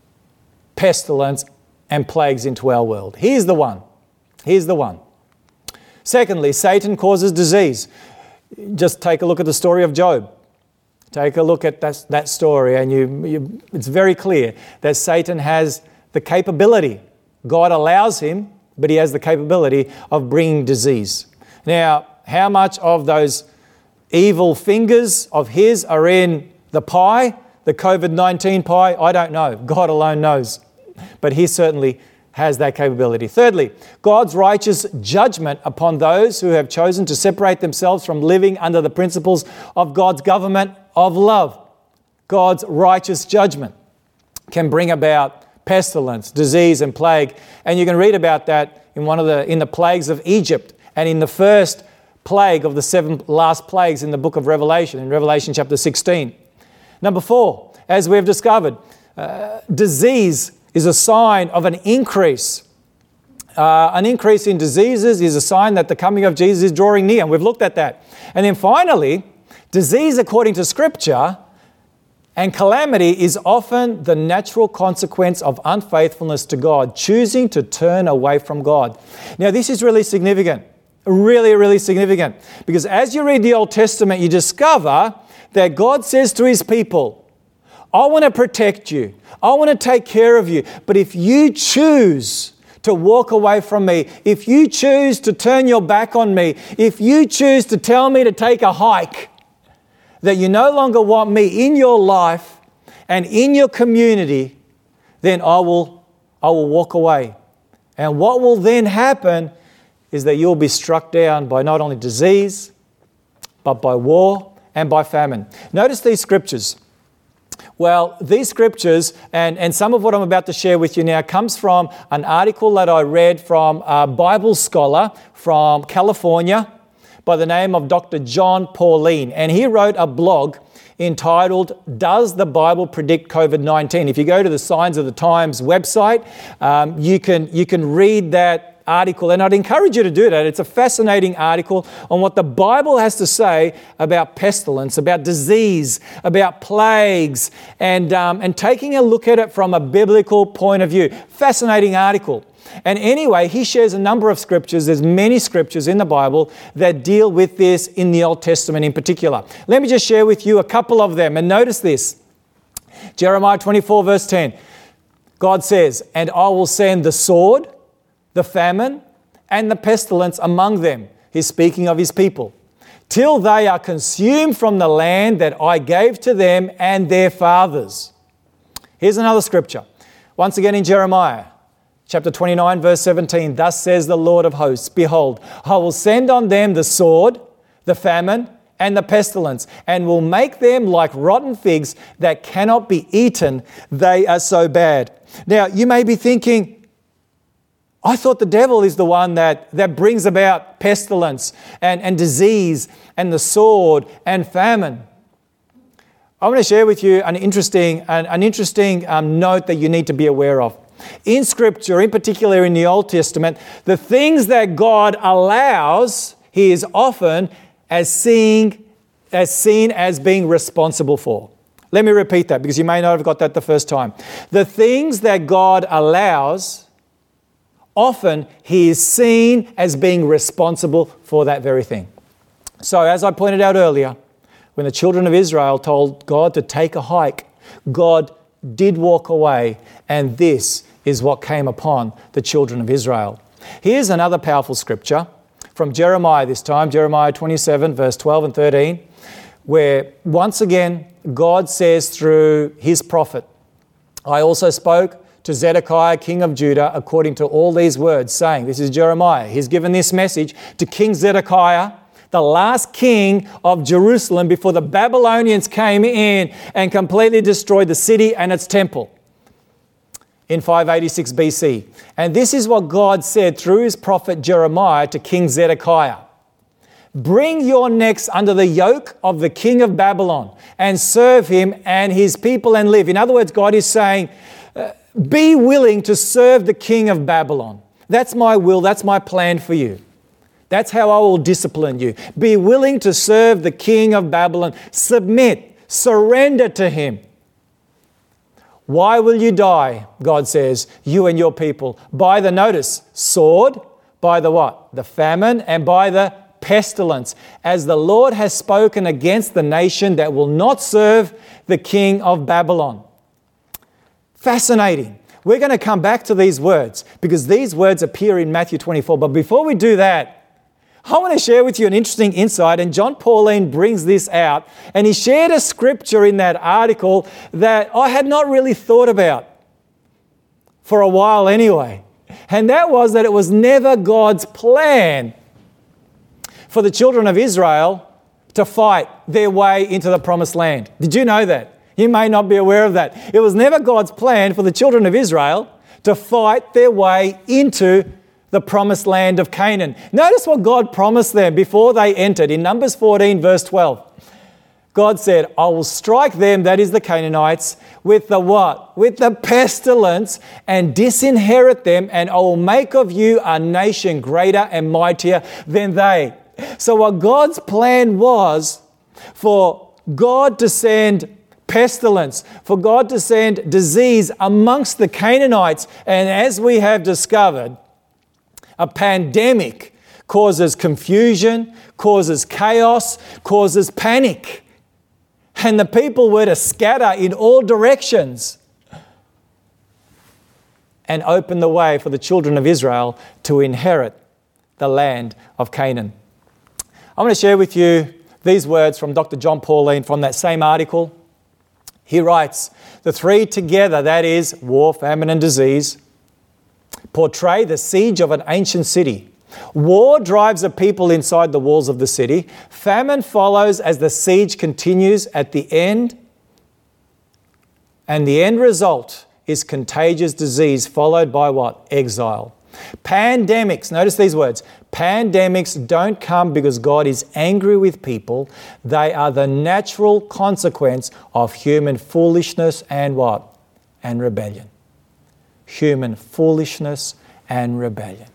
pestilence, and plagues into our world. He is the one. He's the one. Secondly, Satan causes disease. Just take a look at the story of Job. Take a look at that, that story and you, you, it's very clear that Satan has the capability. God allows him, but he has the capability of bringing disease. Now, how much of those evil fingers of his are in the pie, the covid nineteen pie? I don't know. God alone knows. But he certainly has that capability. Thirdly, God's righteous judgment upon those who have chosen to separate themselves from living under the principles of God's government of love. God's righteous judgment can bring about pestilence, disease, and plague. And you can read about that in one of the in the plagues of Egypt and in the first plague of the seven last plagues in the book of Revelation, in Revelation chapter sixteen. Number four, as we have discovered, uh, disease is a sign of an increase. Uh, an increase in diseases is a sign that the coming of Jesus is drawing near. And we've looked at that. And then finally, disease, according to Scripture, and calamity is often the natural consequence of unfaithfulness to God, choosing to turn away from God. Now, this is really significant. Really, really significant. Because as you read the Old Testament, you discover that God says to His people, I want to protect you. I want to take care of you. But if you choose to walk away from me, if you choose to turn your back on me, if you choose to tell me to take a hike, that you no longer want me in your life and in your community, then I will, I will walk away. And what will then happen is that you'll be struck down by not only disease, but by war and by famine. Notice these scriptures. Well, these scriptures and, and some of what I'm about to share with you now comes from an article that I read from a Bible scholar from California by the name of Doctor John Pauline. And he wrote a blog entitled, Does the Bible Predict COVID nineteen? If you go to the Signs of the Times website, um, you can, you can read that article, and I'd encourage you to do that. It's a fascinating article on what the Bible has to say about pestilence, about disease, about plagues, and, um, and taking a look at it from a biblical point of view. Fascinating article. And anyway, he shares a number of scriptures. There's many scriptures in the Bible that deal with this in the Old Testament in particular. Let me just share with you a couple of them. And notice this. Jeremiah twenty-four verse ten. God says, "And I will send the sword, the famine, and the pestilence among them." He's speaking of his people. "Till they are consumed from the land that I gave to them and their fathers." Here's another scripture. Once again in Jeremiah. Chapter twenty-nine, verse seventeen, "Thus says the Lord of hosts, Behold, I will send on them the sword, the famine, and the pestilence, and will make them like rotten figs that cannot be eaten. They are so bad." Now, you may be thinking, I thought the devil is the one that, that brings about pestilence and, and disease and the sword and famine. I want to share with you an interesting, an, an interesting um, note that you need to be aware of. In Scripture, in particular in the Old Testament, the things that God allows, He is often as seeing, as seen as being responsible for. Let me repeat that because you may not have got that the first time. The things that God allows, often He is seen as being responsible for that very thing. So as I pointed out earlier, when the children of Israel told God to take a hike, God did walk away, and this is what came upon the children of Israel. Here's another powerful scripture from Jeremiah this time, Jeremiah twenty-seven, verse twelve and thirteen, where once again God says through his prophet, "I also spoke to Zedekiah, king of Judah, according to all these words, saying," this is Jeremiah, he's given this message to King Zedekiah, the last king of Jerusalem before the Babylonians came in and completely destroyed the city and its temple in five eighty-six B C. And this is what God said through his prophet Jeremiah to King Zedekiah. "Bring your necks under the yoke of the king of Babylon and serve him and his people and live." In other words, God is saying, uh, be willing to serve the king of Babylon. That's my will. That's my plan for you. That's how I will discipline you. Be willing to serve the king of Babylon. Submit, surrender to him. "Why will you die?" God says, "you and your people, by the," notice, "sword, by the" what? "The famine, and by the pestilence, as the Lord has spoken against the nation that will not serve the king of Babylon." Fascinating. We're going to come back to these words because these words appear in Matthew twenty-four. But before we do that, I want to share with you an interesting insight, and John Pauline brings this out, and he shared a scripture in that article that I had not really thought about for a while anyway. And that was that it was never God's plan for the children of Israel to fight their way into the promised land. Did you know that? You may not be aware of that. It was never God's plan for the children of Israel to fight their way into the promised land of Canaan. Notice what God promised them before they entered. In Numbers fourteen, verse twelve, God said, "I will strike them," that is the Canaanites, "with the" what? "With the pestilence, and disinherit them, and I will make of you a nation greater and mightier than they." So what God's plan was for God to send pestilence, for God to send disease amongst the Canaanites. And as we have discovered, a pandemic causes confusion, causes chaos, causes panic. And the people were to scatter in all directions and open the way for the children of Israel to inherit the land of Canaan. I want to share with you these words from Doctor John Pauline from that same article. He writes, "The three together, that is, war, famine and disease, portray the siege of an ancient city. War drives a people inside the walls of the city. Famine follows as the siege continues at the end. And the end result is contagious disease followed by what? Exile. Pandemics, notice these words, Pandemics don't come because God is angry with people. They are the natural consequence of human foolishness and what? And rebellion. Human foolishness and rebellion.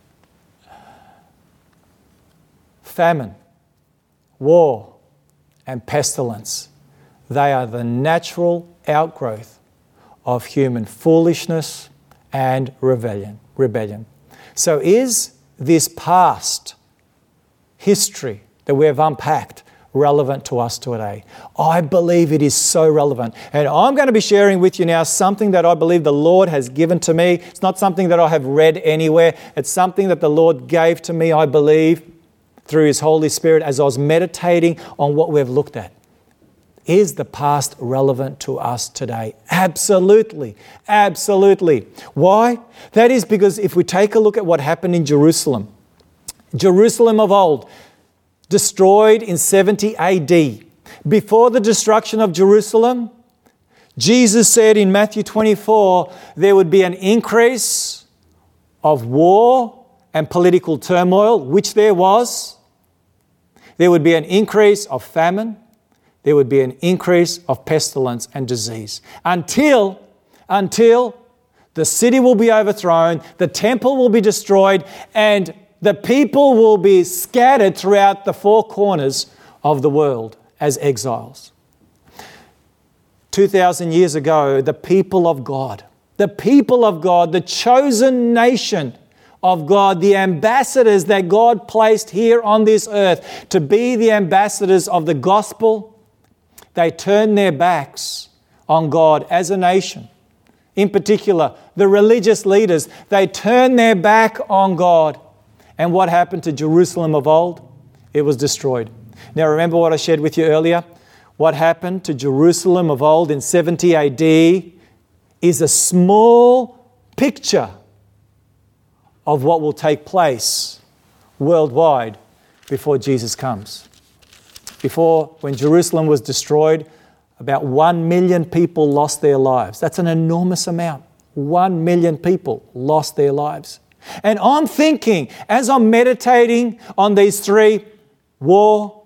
Famine, war, and pestilence. They are the natural outgrowth of human foolishness and rebellion. Rebellion. So is this past history that we have unpacked relevant to us today? I believe it is so relevant. And I'm going to be sharing with you now something that I believe the Lord has given to me. It's not something that I have read anywhere. It's something that the Lord gave to me, I believe, through His Holy Spirit as I was meditating on what we've looked at. Is the past relevant to us today? Absolutely. Absolutely. Why? That is because if we take a look at what happened in Jerusalem, Jerusalem of old, destroyed in seventy A D. Before the destruction of Jerusalem, Jesus said in Matthew twenty-four, there would be an increase of war and political turmoil, which there was. There would be an increase of famine. There would be an increase of pestilence and disease. Until, until the city will be overthrown, the temple will be destroyed, and the people will be scattered throughout the four corners of the world as exiles. two thousand years ago, the people of God, the people of God, the chosen nation of God, the ambassadors that God placed here on this earth to be the ambassadors of the gospel, they turned their backs on God as a nation. In particular, the religious leaders, they turned their back on God. And what happened to Jerusalem of old? It was destroyed. Now remember what I shared with you earlier? What happened to Jerusalem of old in seventy A D is a small picture of what will take place worldwide before Jesus comes. Before, when Jerusalem was destroyed, about one million people lost their lives. That's an enormous amount. One million people lost their lives. And I'm thinking, as I'm meditating on these three, war,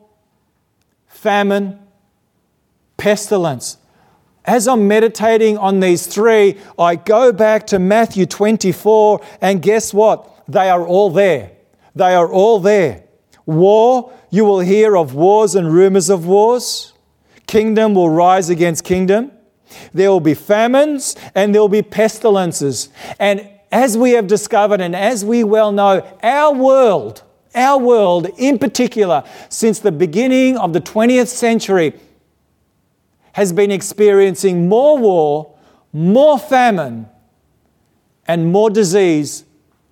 famine, pestilence, as I'm meditating on these three, I go back to Matthew twenty-four, and guess what? They are all there. They are all there. War, you will hear of wars and rumors of wars. Kingdom will rise against kingdom. There will be famines and there will be pestilences. And as we have discovered and as we well know, our world, our world in particular, since the beginning of the twentieth century, has been experiencing more war, more famine, and more disease.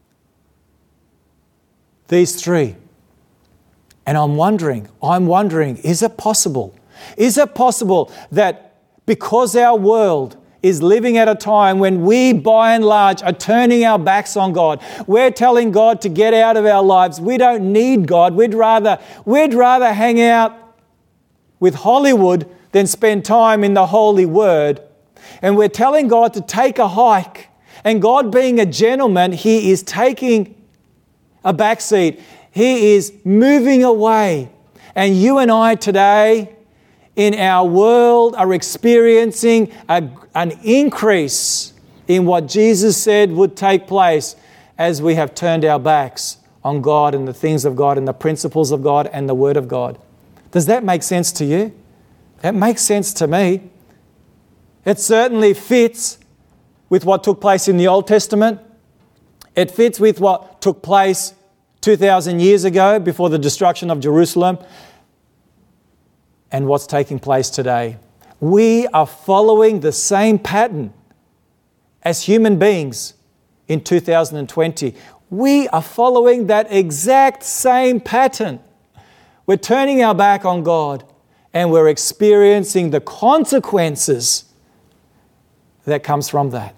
These three. And I'm wondering, I'm wondering, is it possible? Is it possible that because our world is living at a time when we, by and large, are turning our backs on God, we're telling God to get out of our lives. We don't need God. We'd rather, we'd rather hang out with Hollywood than spend time in the Holy Word. And we're telling God to take a hike. And God, being a gentleman, He is taking a backseat. He is moving away. And you and I today in our world are experiencing a, an increase in what Jesus said would take place as we have turned our backs on God and the things of God and the principles of God and the Word of God. Does that make sense to you? That makes sense to me. It certainly fits with what took place in the Old Testament. It fits with what took place two thousand years ago before the destruction of Jerusalem and what's taking place today. We are following the same pattern as human beings in two thousand twenty. We are following that exact same pattern. We're turning our back on God and we're experiencing the consequences that comes from that.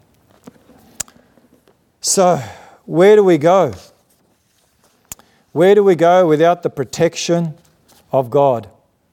So, where do we go? Where do we go without the protection of God?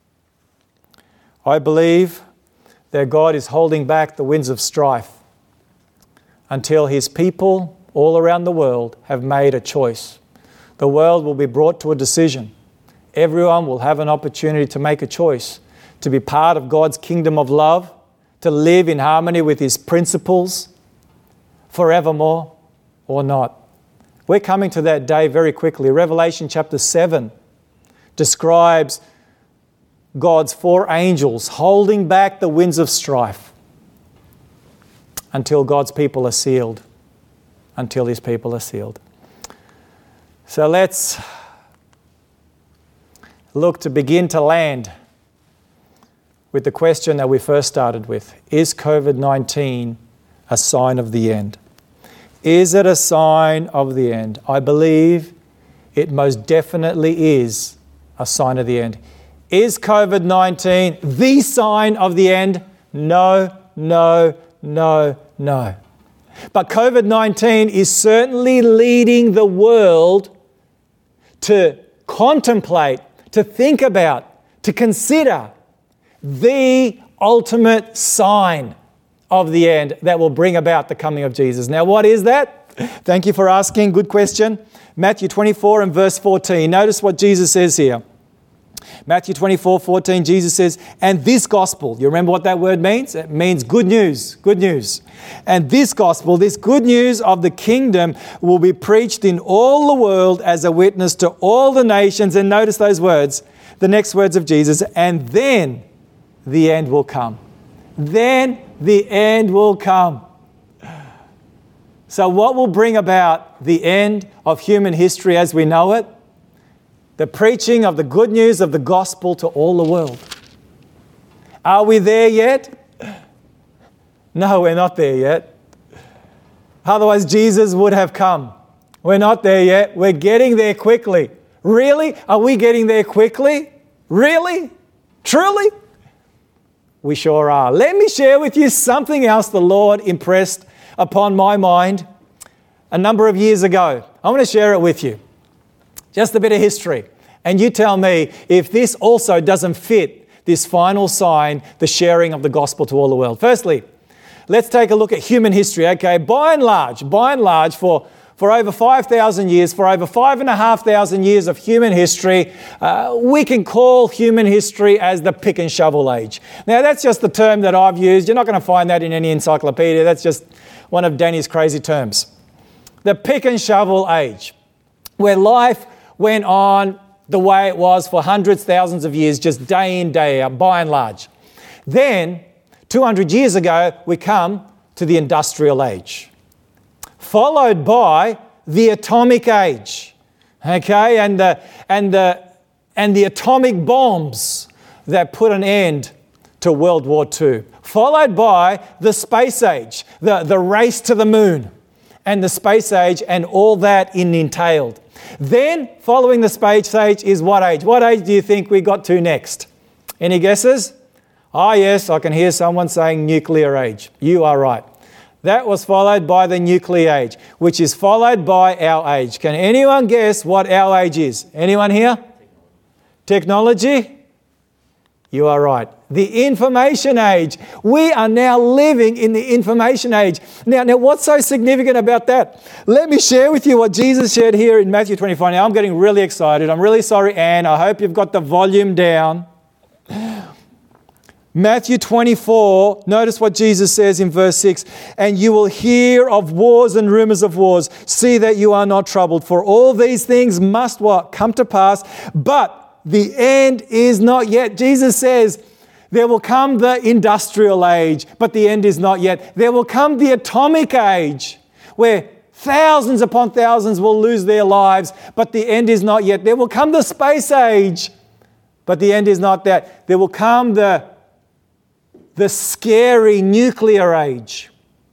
I believe that God is holding back the winds of strife until His people all around the world have made a choice. The world will be brought to a decision. Everyone will have an opportunity to make a choice, to be part of God's kingdom of love, to live in harmony with His principles forevermore or not. We're coming to that day very quickly. Revelation chapter seven describes God's four angels holding back the winds of strife until God's people are sealed, until His people are sealed. So let's look to begin to land with the question that we first started with. Is covid nineteen a sign of the end? Is it a sign of the end? I believe it most definitely is a sign of the end. Is covid nineteen the sign of the end? No, no, no, no. But covid nineteen is certainly leading the world to contemplate, to think about, to consider the ultimate sign of the end that will bring about the coming of Jesus. Now, what is that? Thank you for asking. Good question. Matthew twenty-four and verse fourteen. Notice what Jesus says here. Matthew twenty-four, fourteen, Jesus says, and this gospel, you remember what that word means? It means good news, good news. And this gospel, this good news of the kingdom will be preached in all the world as a witness to all the nations. And notice those words, the next words of Jesus, and then the end will come. Then the end will come. So what will bring about the end of human history as we know it? The preaching of the good news of the gospel to all the world. Are we there yet? No, we're not there yet. Otherwise, Jesus would have come. We're not there yet. We're getting there quickly. Really? Are we getting there quickly? Really? Truly? We sure are. Let me share with you something else the Lord impressed upon my mind a number of years ago. I want to share it with you. Just a bit of history. And you tell me if this also doesn't fit this final sign, the sharing of the gospel to all the world. Firstly, let's take a look at human history. Okay, by and large, by and large, for, for over five thousand years, for over five and a half thousand years of human history, uh, we can call human history as the pick and shovel age. Now, that's just the term that I've used. You're not going to find that in any encyclopedia. That's just one of Danny's crazy terms. The pick and shovel age, where life went on the way it was for hundreds, thousands of years, just day in, day out, by and large. Then, two hundred years ago, we come to the industrial age, followed by the atomic age, okay, and the, and the, and the atomic bombs that put an end to World War Two, followed by the space age, the, the race to the moon, and the space age and all that it entailed. Then, following the space age is what age? What age do you think we got to next? Any guesses? Ah, yes, I can hear someone saying nuclear age. You are right. That was followed by the nuclear age, which is followed by our age. Can anyone guess what our age is? Anyone here? Technology? You are right. The information age. We are now living in the information age. Now, now, what's so significant about that? Let me share with you what Jesus shared here in Matthew twenty-four. Now, I'm getting really excited. I'm really sorry, Anne. I hope you've got the volume down. Matthew twenty-four, notice what Jesus says in verse six. And you will hear of wars and rumors of wars. See that you are not troubled. For all these things must what? Come to pass. But the end is not yet. Jesus says, there will come the industrial age, but the end is not yet. There will come the atomic age, where thousands upon thousands will lose their lives, but the end is not yet. There will come the space age, but the end is not that. There will come the, the scary nuclear age,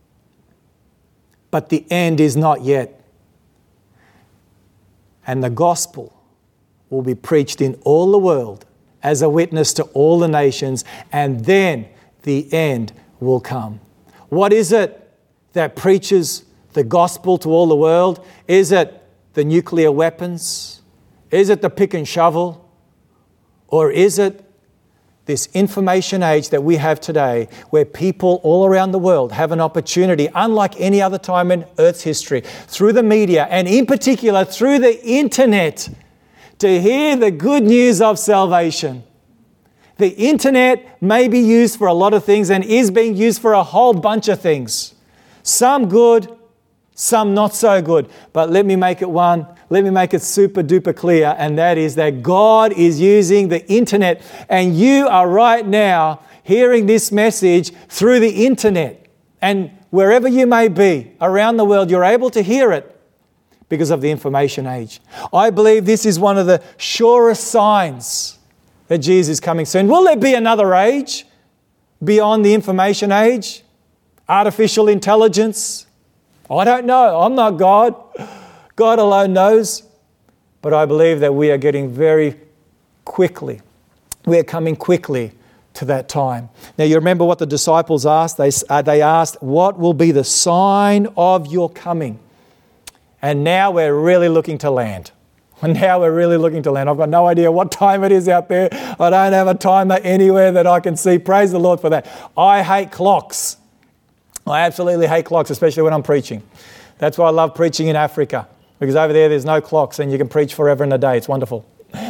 but the end is not yet. And the gospel will be preached in all the world as a witness to all the nations, and then the end will come. What is it that preaches the gospel to all the world? Is it the nuclear weapons? Is it the pick and shovel? Or is it this information age that we have today, where people all around the world have an opportunity, unlike any other time in Earth's history, through the media and in particular through the internet, to hear the good news of salvation. The internet may be used for a lot of things and is being used for a whole bunch of things. Some good, some not so good. But let me make it one, let me make it super duper clear, and that is that God is using the internet, and you are right now hearing this message through the internet. And wherever you may be around the world, you're able to hear it because of the information age. I believe this is one of the surest signs that Jesus is coming soon. Will there be another age beyond the information age? Artificial intelligence? I don't know. I'm not God. God alone knows. But I believe that we are getting very quickly, we are coming quickly to that time. Now, you remember what the disciples asked? They, uh, they asked, what will be the sign of your coming? And now we're really looking to land. And now we're really looking to land. I've got no idea what time it is out there. I don't have a timer anywhere that I can see. Praise the Lord for that. I hate clocks. I absolutely hate clocks, especially when I'm preaching. That's why I love preaching in Africa, because over there there's no clocks and you can preach forever and a day. It's wonderful.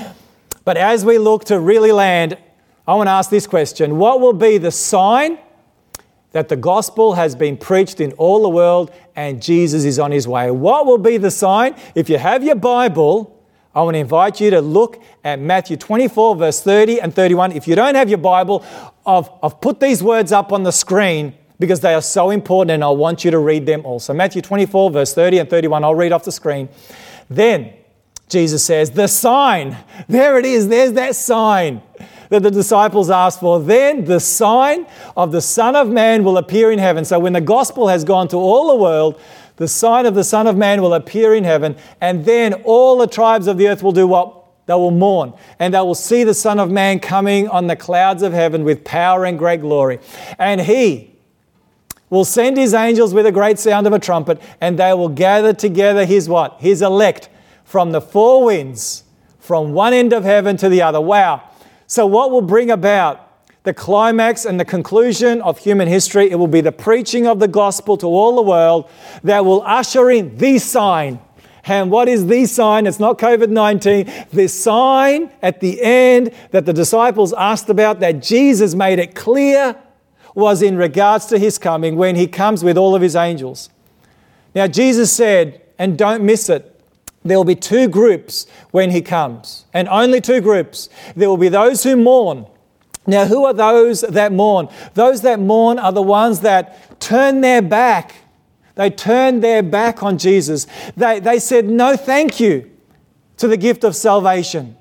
But as we look to really land, I want to ask this question. What will be the sign that the gospel has been preached in all the world and Jesus is on his way? What will be the sign? If you have your Bible, I want to invite you to look at Matthew twenty-four, verse thirty and thirty-one. If you don't have your Bible, I've, I've put these words up on the screen because they are so important and I want you to read them also. Matthew twenty-four, verse thirty and thirty-one. I'll read off the screen. Then Jesus says, the sign, there it is, there's that sign that the disciples asked for. Then the sign of the Son of Man will appear in heaven. So when the gospel has gone to all the world, the sign of the Son of Man will appear in heaven, and then all the tribes of the earth will do what? They will mourn, and they will see the Son of Man coming on the clouds of heaven with power and great glory. And he will send his angels with a great sound of a trumpet, and they will gather together his what? His elect from the four winds, from one end of heaven to the other. Wow. So what will bring about the climax and the conclusion of human history? It will be the preaching of the gospel to all the world that will usher in the sign. And what is the sign? It's not covid nineteen. The sign at the end that the disciples asked about, that Jesus made it clear, was in regards to his coming, when he comes with all of his angels. Now, Jesus said, and don't miss it, there will be two groups when he comes, and only two groups. There will be those who mourn. Now, who are those that mourn? Those that mourn are the ones that turn their back. They turned their back on Jesus. They, they said no thank you to the gift of salvation.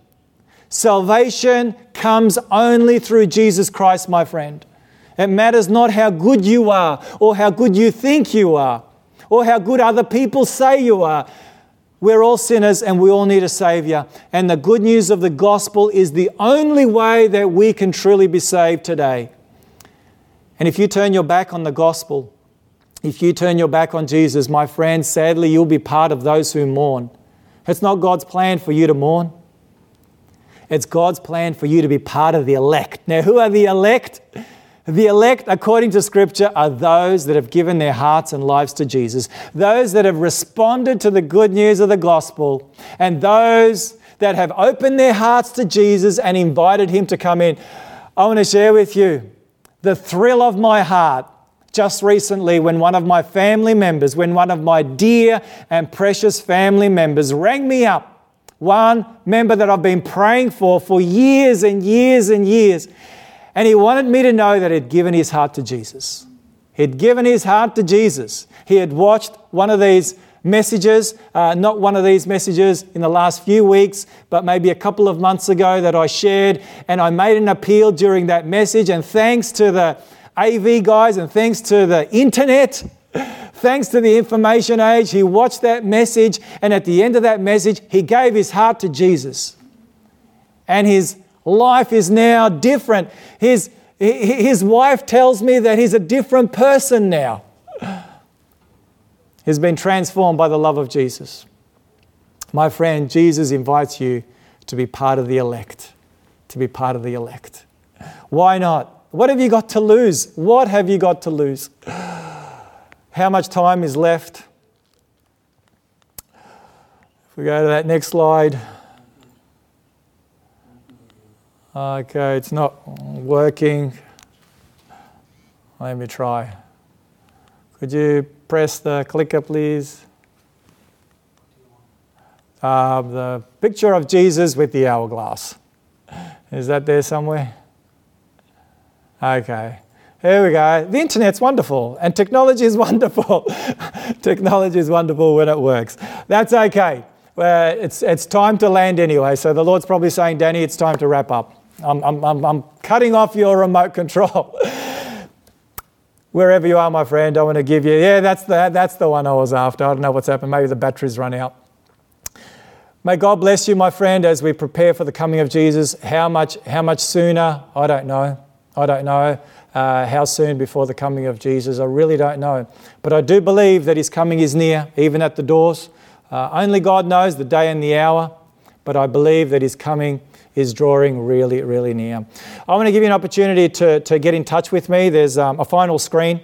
Salvation comes only through Jesus Christ, my friend. It matters not how good you are, or how good you think you are, or how good other people say you are. We're all sinners and we all need a Saviour. And the good news of the gospel is the only way that we can truly be saved today. And if you turn your back on the gospel, if you turn your back on Jesus, my friend, sadly, you'll be part of those who mourn. It's not God's plan for you to mourn. It's God's plan for you to be part of the elect. Now, who are the elect? The elect, according to Scripture, are those that have given their hearts and lives to Jesus, those that have responded to the good news of the gospel, and those that have opened their hearts to Jesus and invited him to come in. I want to share with you the thrill of my heart just recently when one of my family members, when one of my dear and precious family members rang me up, one member that I've been praying for for years and years and years. And he wanted me to know that he'd given his heart to Jesus. He'd given his heart to Jesus. He had watched one of these messages, uh, not one of these messages in the last few weeks, but maybe a couple of months ago that I shared. And I made an appeal during that message. And thanks to the A V guys and thanks to the internet, thanks to the information age, he watched that message. And at the end of that message, he gave his heart to Jesus. And his life is now different. His, his wife tells me that he's a different person now. He's been transformed by the love of Jesus. My friend, Jesus invites you to be part of the elect. To be part of the elect. Why not? What have you got to lose? What have you got to lose? How much time is left? If we go to that next slide. Okay, it's not working. Let me try. Could you press the clicker, please? Uh, the picture of Jesus with the hourglass. Is that there somewhere? Okay. Here we go. The internet's wonderful and technology is wonderful. Technology is wonderful when it works. That's okay. Well, it's, it's time to land anyway. So the Lord's probably saying, Danny, it's time to wrap up. I'm, I'm, I'm, I'm cutting off your remote control. Wherever you are, my friend, I want to give you, yeah, that's the, that's the one I was after. I don't know what's happened. Maybe the battery's run out. May God bless you, my friend, as we prepare for the coming of Jesus. How much, how much sooner? I don't know. I don't know uh, how soon before the coming of Jesus. I really don't know. But I do believe that his coming is near, even at the doors. Uh, only God knows the day and the hour. But I believe that his coming is drawing really, really near. I want to give you an opportunity to, to get in touch with me. There's um, a final screen.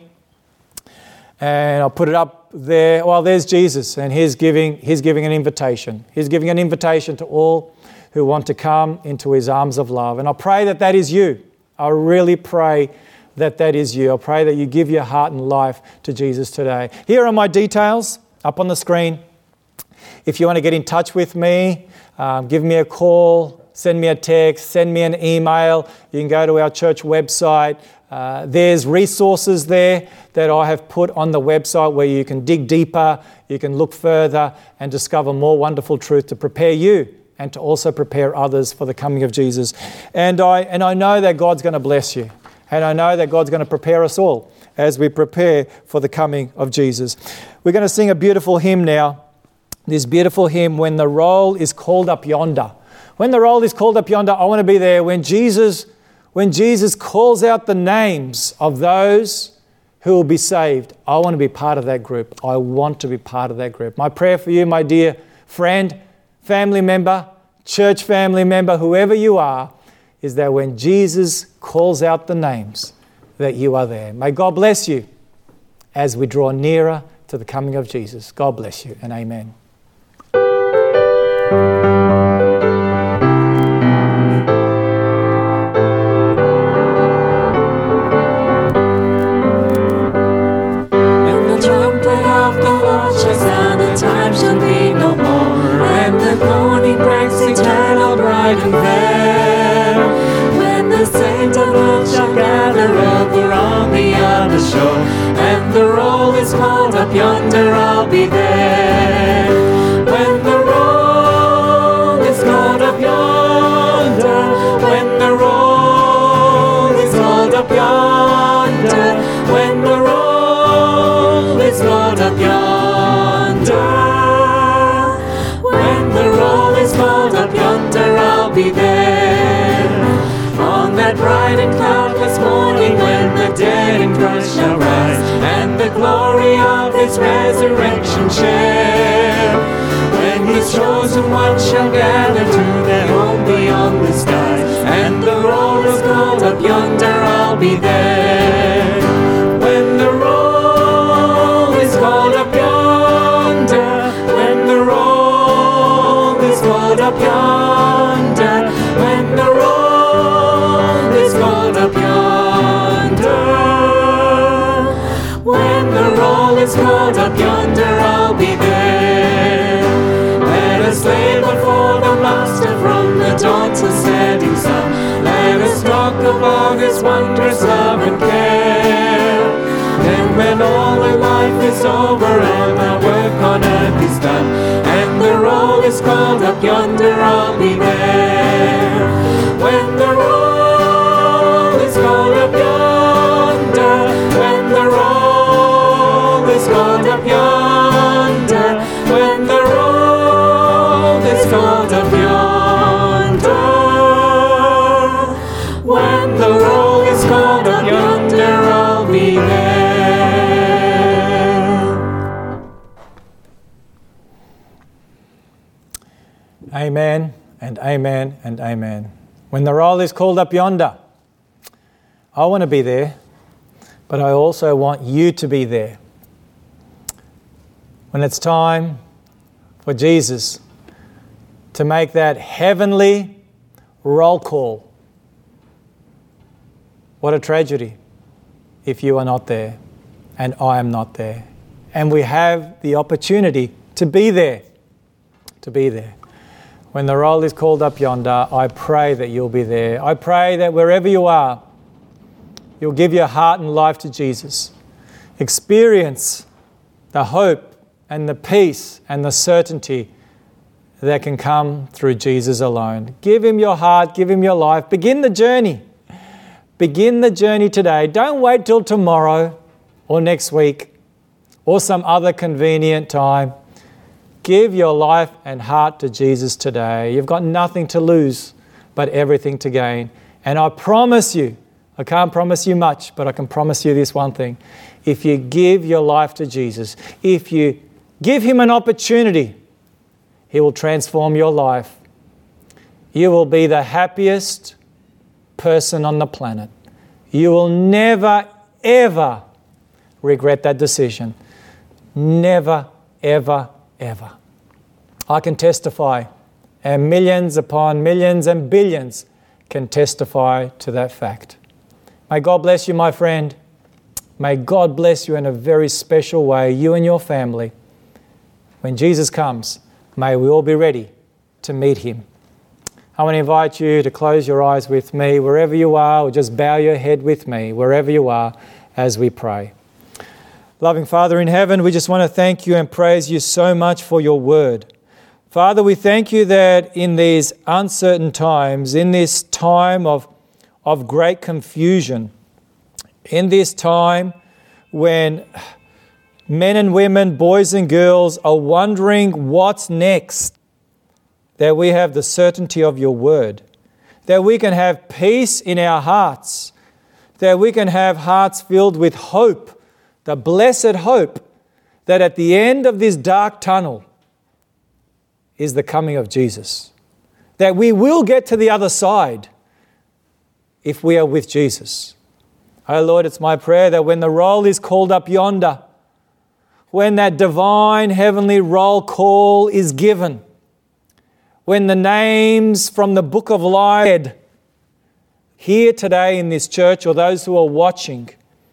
And I'll put it up there. Well, there's Jesus, and he's giving, he's giving an invitation. He's giving an invitation to all who want to come into his arms of love. And I pray that that is you. I really pray that that is you. I pray that you give your heart and life to Jesus today. Here are my details up on the screen. If you want to get in touch with me, um, give me a call, send me a text, send me an email. You can go to our church website. Uh, there's resources there that I have put on the website where you can dig deeper, you can look further and discover more wonderful truth to prepare you and to also prepare others for the coming of Jesus. And I, and I know that God's going to bless you. And I know that God's going to prepare us all as we prepare for the coming of Jesus. We're going to sing a beautiful hymn now. This beautiful hymn, When the Roll is Called Up Yonder. When the roll is called up yonder, I want to be there when Jesus When Jesus calls out the names of those who will be saved. I want to be part of that group. I want to be part of that group. My prayer for you, my dear friend, family member, church family member, whoever you are, is that when Jesus calls out the names, that you are there. May God bless you as we draw nearer to the coming of Jesus. God bless you and amen. And fair, when the saints of love shall gather over on the other shore, and the roll is called up yonder, I'll be there. When the roll is called up yonder, when the roll is called up yonder, when the roll is called up yonder, when the roll is called up yonder, I'll be there. On that bright and cloudless morning, when the dead in Christ shall rise, and the glory of his resurrection share, when his chosen ones shall gather to their home beyond the skies, and the roll is called up yonder, I'll be there. When the roll is called up yonder, when the roll is called up yonder, when the roll is called up yonder, when the roll is called up yonder, I'll be there. Let us labor for the Master from the dawn till setting sun. Let us talk of all his wondrous love and care. Then when all our life is over and our work on earth is done, and the roll is called up yonder, I'll be there. When the roll is called up yonder, when the roll is called up yonder, when the roll is called up yonder, when the roll is called up yonder, I'll be there. Amen and amen and amen. When the roll is called up yonder, I want to be there, but I also want you to be there. When it's time for Jesus to make that heavenly roll call, what a tragedy if you are not there and I am not there. And we have the opportunity to be there, to be there. When the roll is called up yonder, I pray that you'll be there. I pray that wherever you are, you'll give your heart and life to Jesus. Experience the hope and the peace and the certainty that can come through Jesus alone. Give Him your heart, give Him your life. Begin the journey. Begin the journey today. Don't wait till tomorrow or next week or some other convenient time. Give your life and heart to Jesus today. You've got nothing to lose, but everything to gain. And I promise you, I can't promise you much, but I can promise you this one thing. If you give your life to Jesus, if you give Him an opportunity, He will transform your life. You will be the happiest person on the planet. You will never, ever regret that decision. Never, ever, ever. I can testify, and millions upon millions and billions can testify to that fact. May God bless you, my friend. May God bless you in a very special way, you and your family. When Jesus comes, may we all be ready to meet Him. I want to invite you to close your eyes with me wherever you are, or just bow your head with me wherever you are as we pray. Loving Father in heaven, we just want to thank you and praise you so much for your word. Father, we thank you that in these uncertain times, in this time of, of great confusion, in this time when men and women, boys and girls are wondering what's next, that we have the certainty of your word, that we can have peace in our hearts, that we can have hearts filled with hope, the blessed hope that at the end of this dark tunnel is the coming of Jesus. That we will get to the other side if we are with Jesus. Oh Lord, it's my prayer that when the roll is called up yonder, when that divine heavenly roll call is given, when the names from the book of life here today in this church, or those who are watching,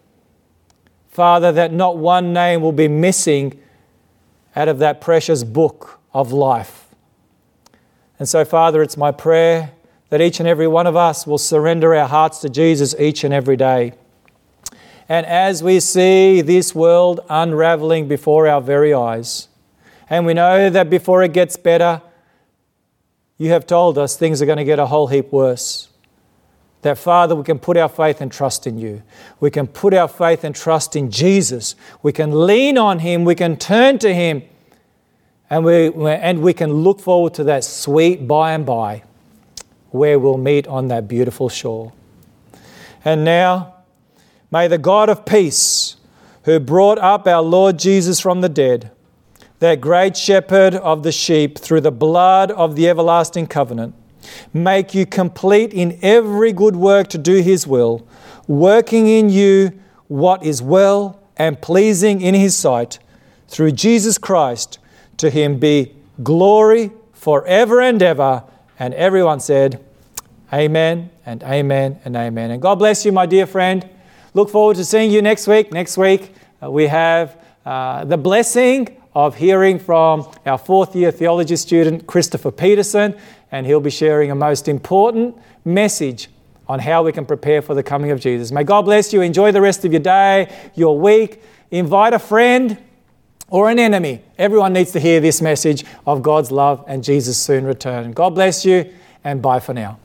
Father, that not one name will be missing out of that precious book of life. And so, Father, it's my prayer that each and every one of us will surrender our hearts to Jesus each and every day. And as we see this world unraveling before our very eyes, and we know that before it gets better, you have told us things are going to get a whole heap worse. That, Father, we can put our faith and trust in you. We can put our faith and trust in Jesus. We can lean on Him. We can turn to Him. And we, and we can look forward to that sweet by and by where we'll meet on that beautiful shore. And now, may the God of peace, who brought up our Lord Jesus from the dead, that great shepherd of the sheep through the blood of the everlasting covenant, make you complete in every good work to do His will, working in you what is well and pleasing in His sight, through Jesus Christ. To Him be glory forever and ever. And everyone said, amen and amen and amen. And God bless you, my dear friend. Look forward to seeing you next week. Next week uh, we have uh, the blessing of hearing from our fourth year theology student, Christopher Peterson, and he'll be sharing a most important message on how we can prepare for the coming of Jesus. May God bless you. Enjoy the rest of your day, your week. Invite a friend or an enemy. Everyone needs to hear this message of God's love and Jesus' soon return. God bless you, and bye for now.